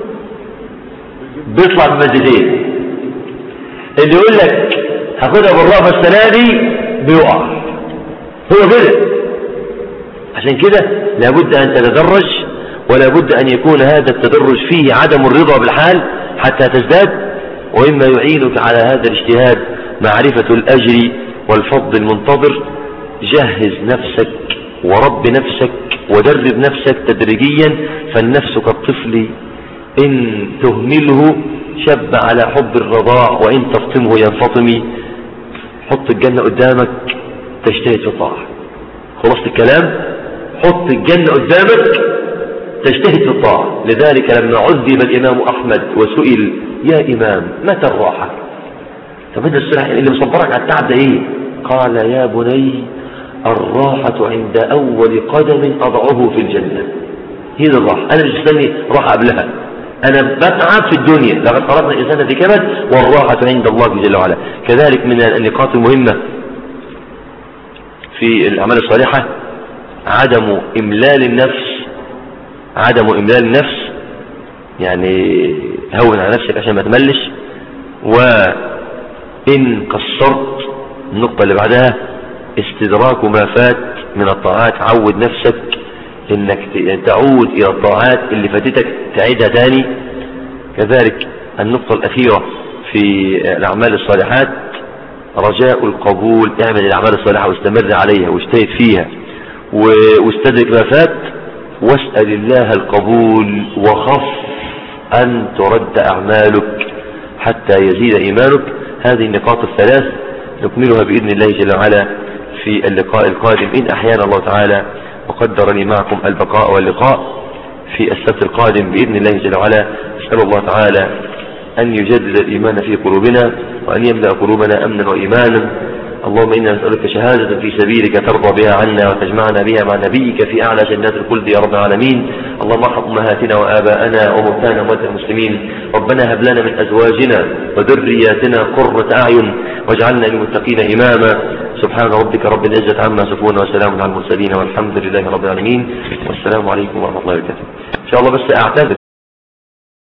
بيطلع بمادتين. اللي يقول لك هاخدها بالرأفة السنة دي بيقع. هو كده. عشان كده لابد ان تتدرج، ولا بد أن يكون هذا التدرج فيه عدم الرضا بالحال حتى تزداد. وإما يعينك على هذا الاجتهاد معرفة الأجر والفضل المنتظر. جهز نفسك ورب نفسك ودرب نفسك تدريجيا، فالنفس كالطفل إن تهمله شب على حب الرضاع وإن تفطمه ينفطم. حط الجنة قدامك تجتهد في الطاعة. خلاص الكلام، حط الجنة قدامك تجتهد في الطاعة. لذلك لما عذب الإمام أحمد وسئل يا إمام متى الراحة؟ طب انت السرعة اللي مصبرك على التعب ده ايه؟ قال يا بني الراحة عند أول قدم أضعه في الجنة. هي دي الراحة. أنا مش مستني راحة قبلها، أنا بتعب في الدنيا. لقد خلقنا الإنسان في كبد والراحة عند الله جل وعلا. كذلك من النقاط المهمة في الأعمال الصالحة عدم إملال النفس. عدم إملال النفس يعني هون على نفسك عشان ما تملش. وإن قصرت النقطة اللي بعدها استدراك ما فات من الطاعات. عود نفسك انك تعود الى الطاعات اللي فاتتك تعيدها تاني. كذلك النقطة الأخيرة في الأعمال الصالحات رجاء القبول. اعمل الأعمال الصالحة واستمر عليها واجتهد فيها واستدرك ما فات واسأل الله القبول وخف أن ترد أعمالك حتى يزيد إيمانك. هذه النقاط الثلاث نكملها بإذن الله جل وعلا في اللقاء القادم إن أحيانا الله تعالى وقدرني معكم البقاء واللقاء في السبت القادم بإذن الله جل وعلا. أسأل الله تعالى أن يجدد الإيمان في قلوبنا وأن يملأ قلوبنا أمنا وإيمانا. اللهم إنا نسألك شهادة في سبيلك ترضى بها عنا وتجمعنا بها مع نبيك في أعلى جنات الخلد يا رب العالمين. اللهم ارحم أمهاتنا وآباءنا وموتانا وموتى المسلمين. ربنا هب لنا من أزواجنا وذرياتنا قرة أعين واجعلنا للمتقين إماما. سبحان ربك رب العزة عما يصفون وسلام على المرسلين والحمد لله رب العالمين. والسلام عليكم ورحمة الله وبركاته. إن شاء الله بس أعتذر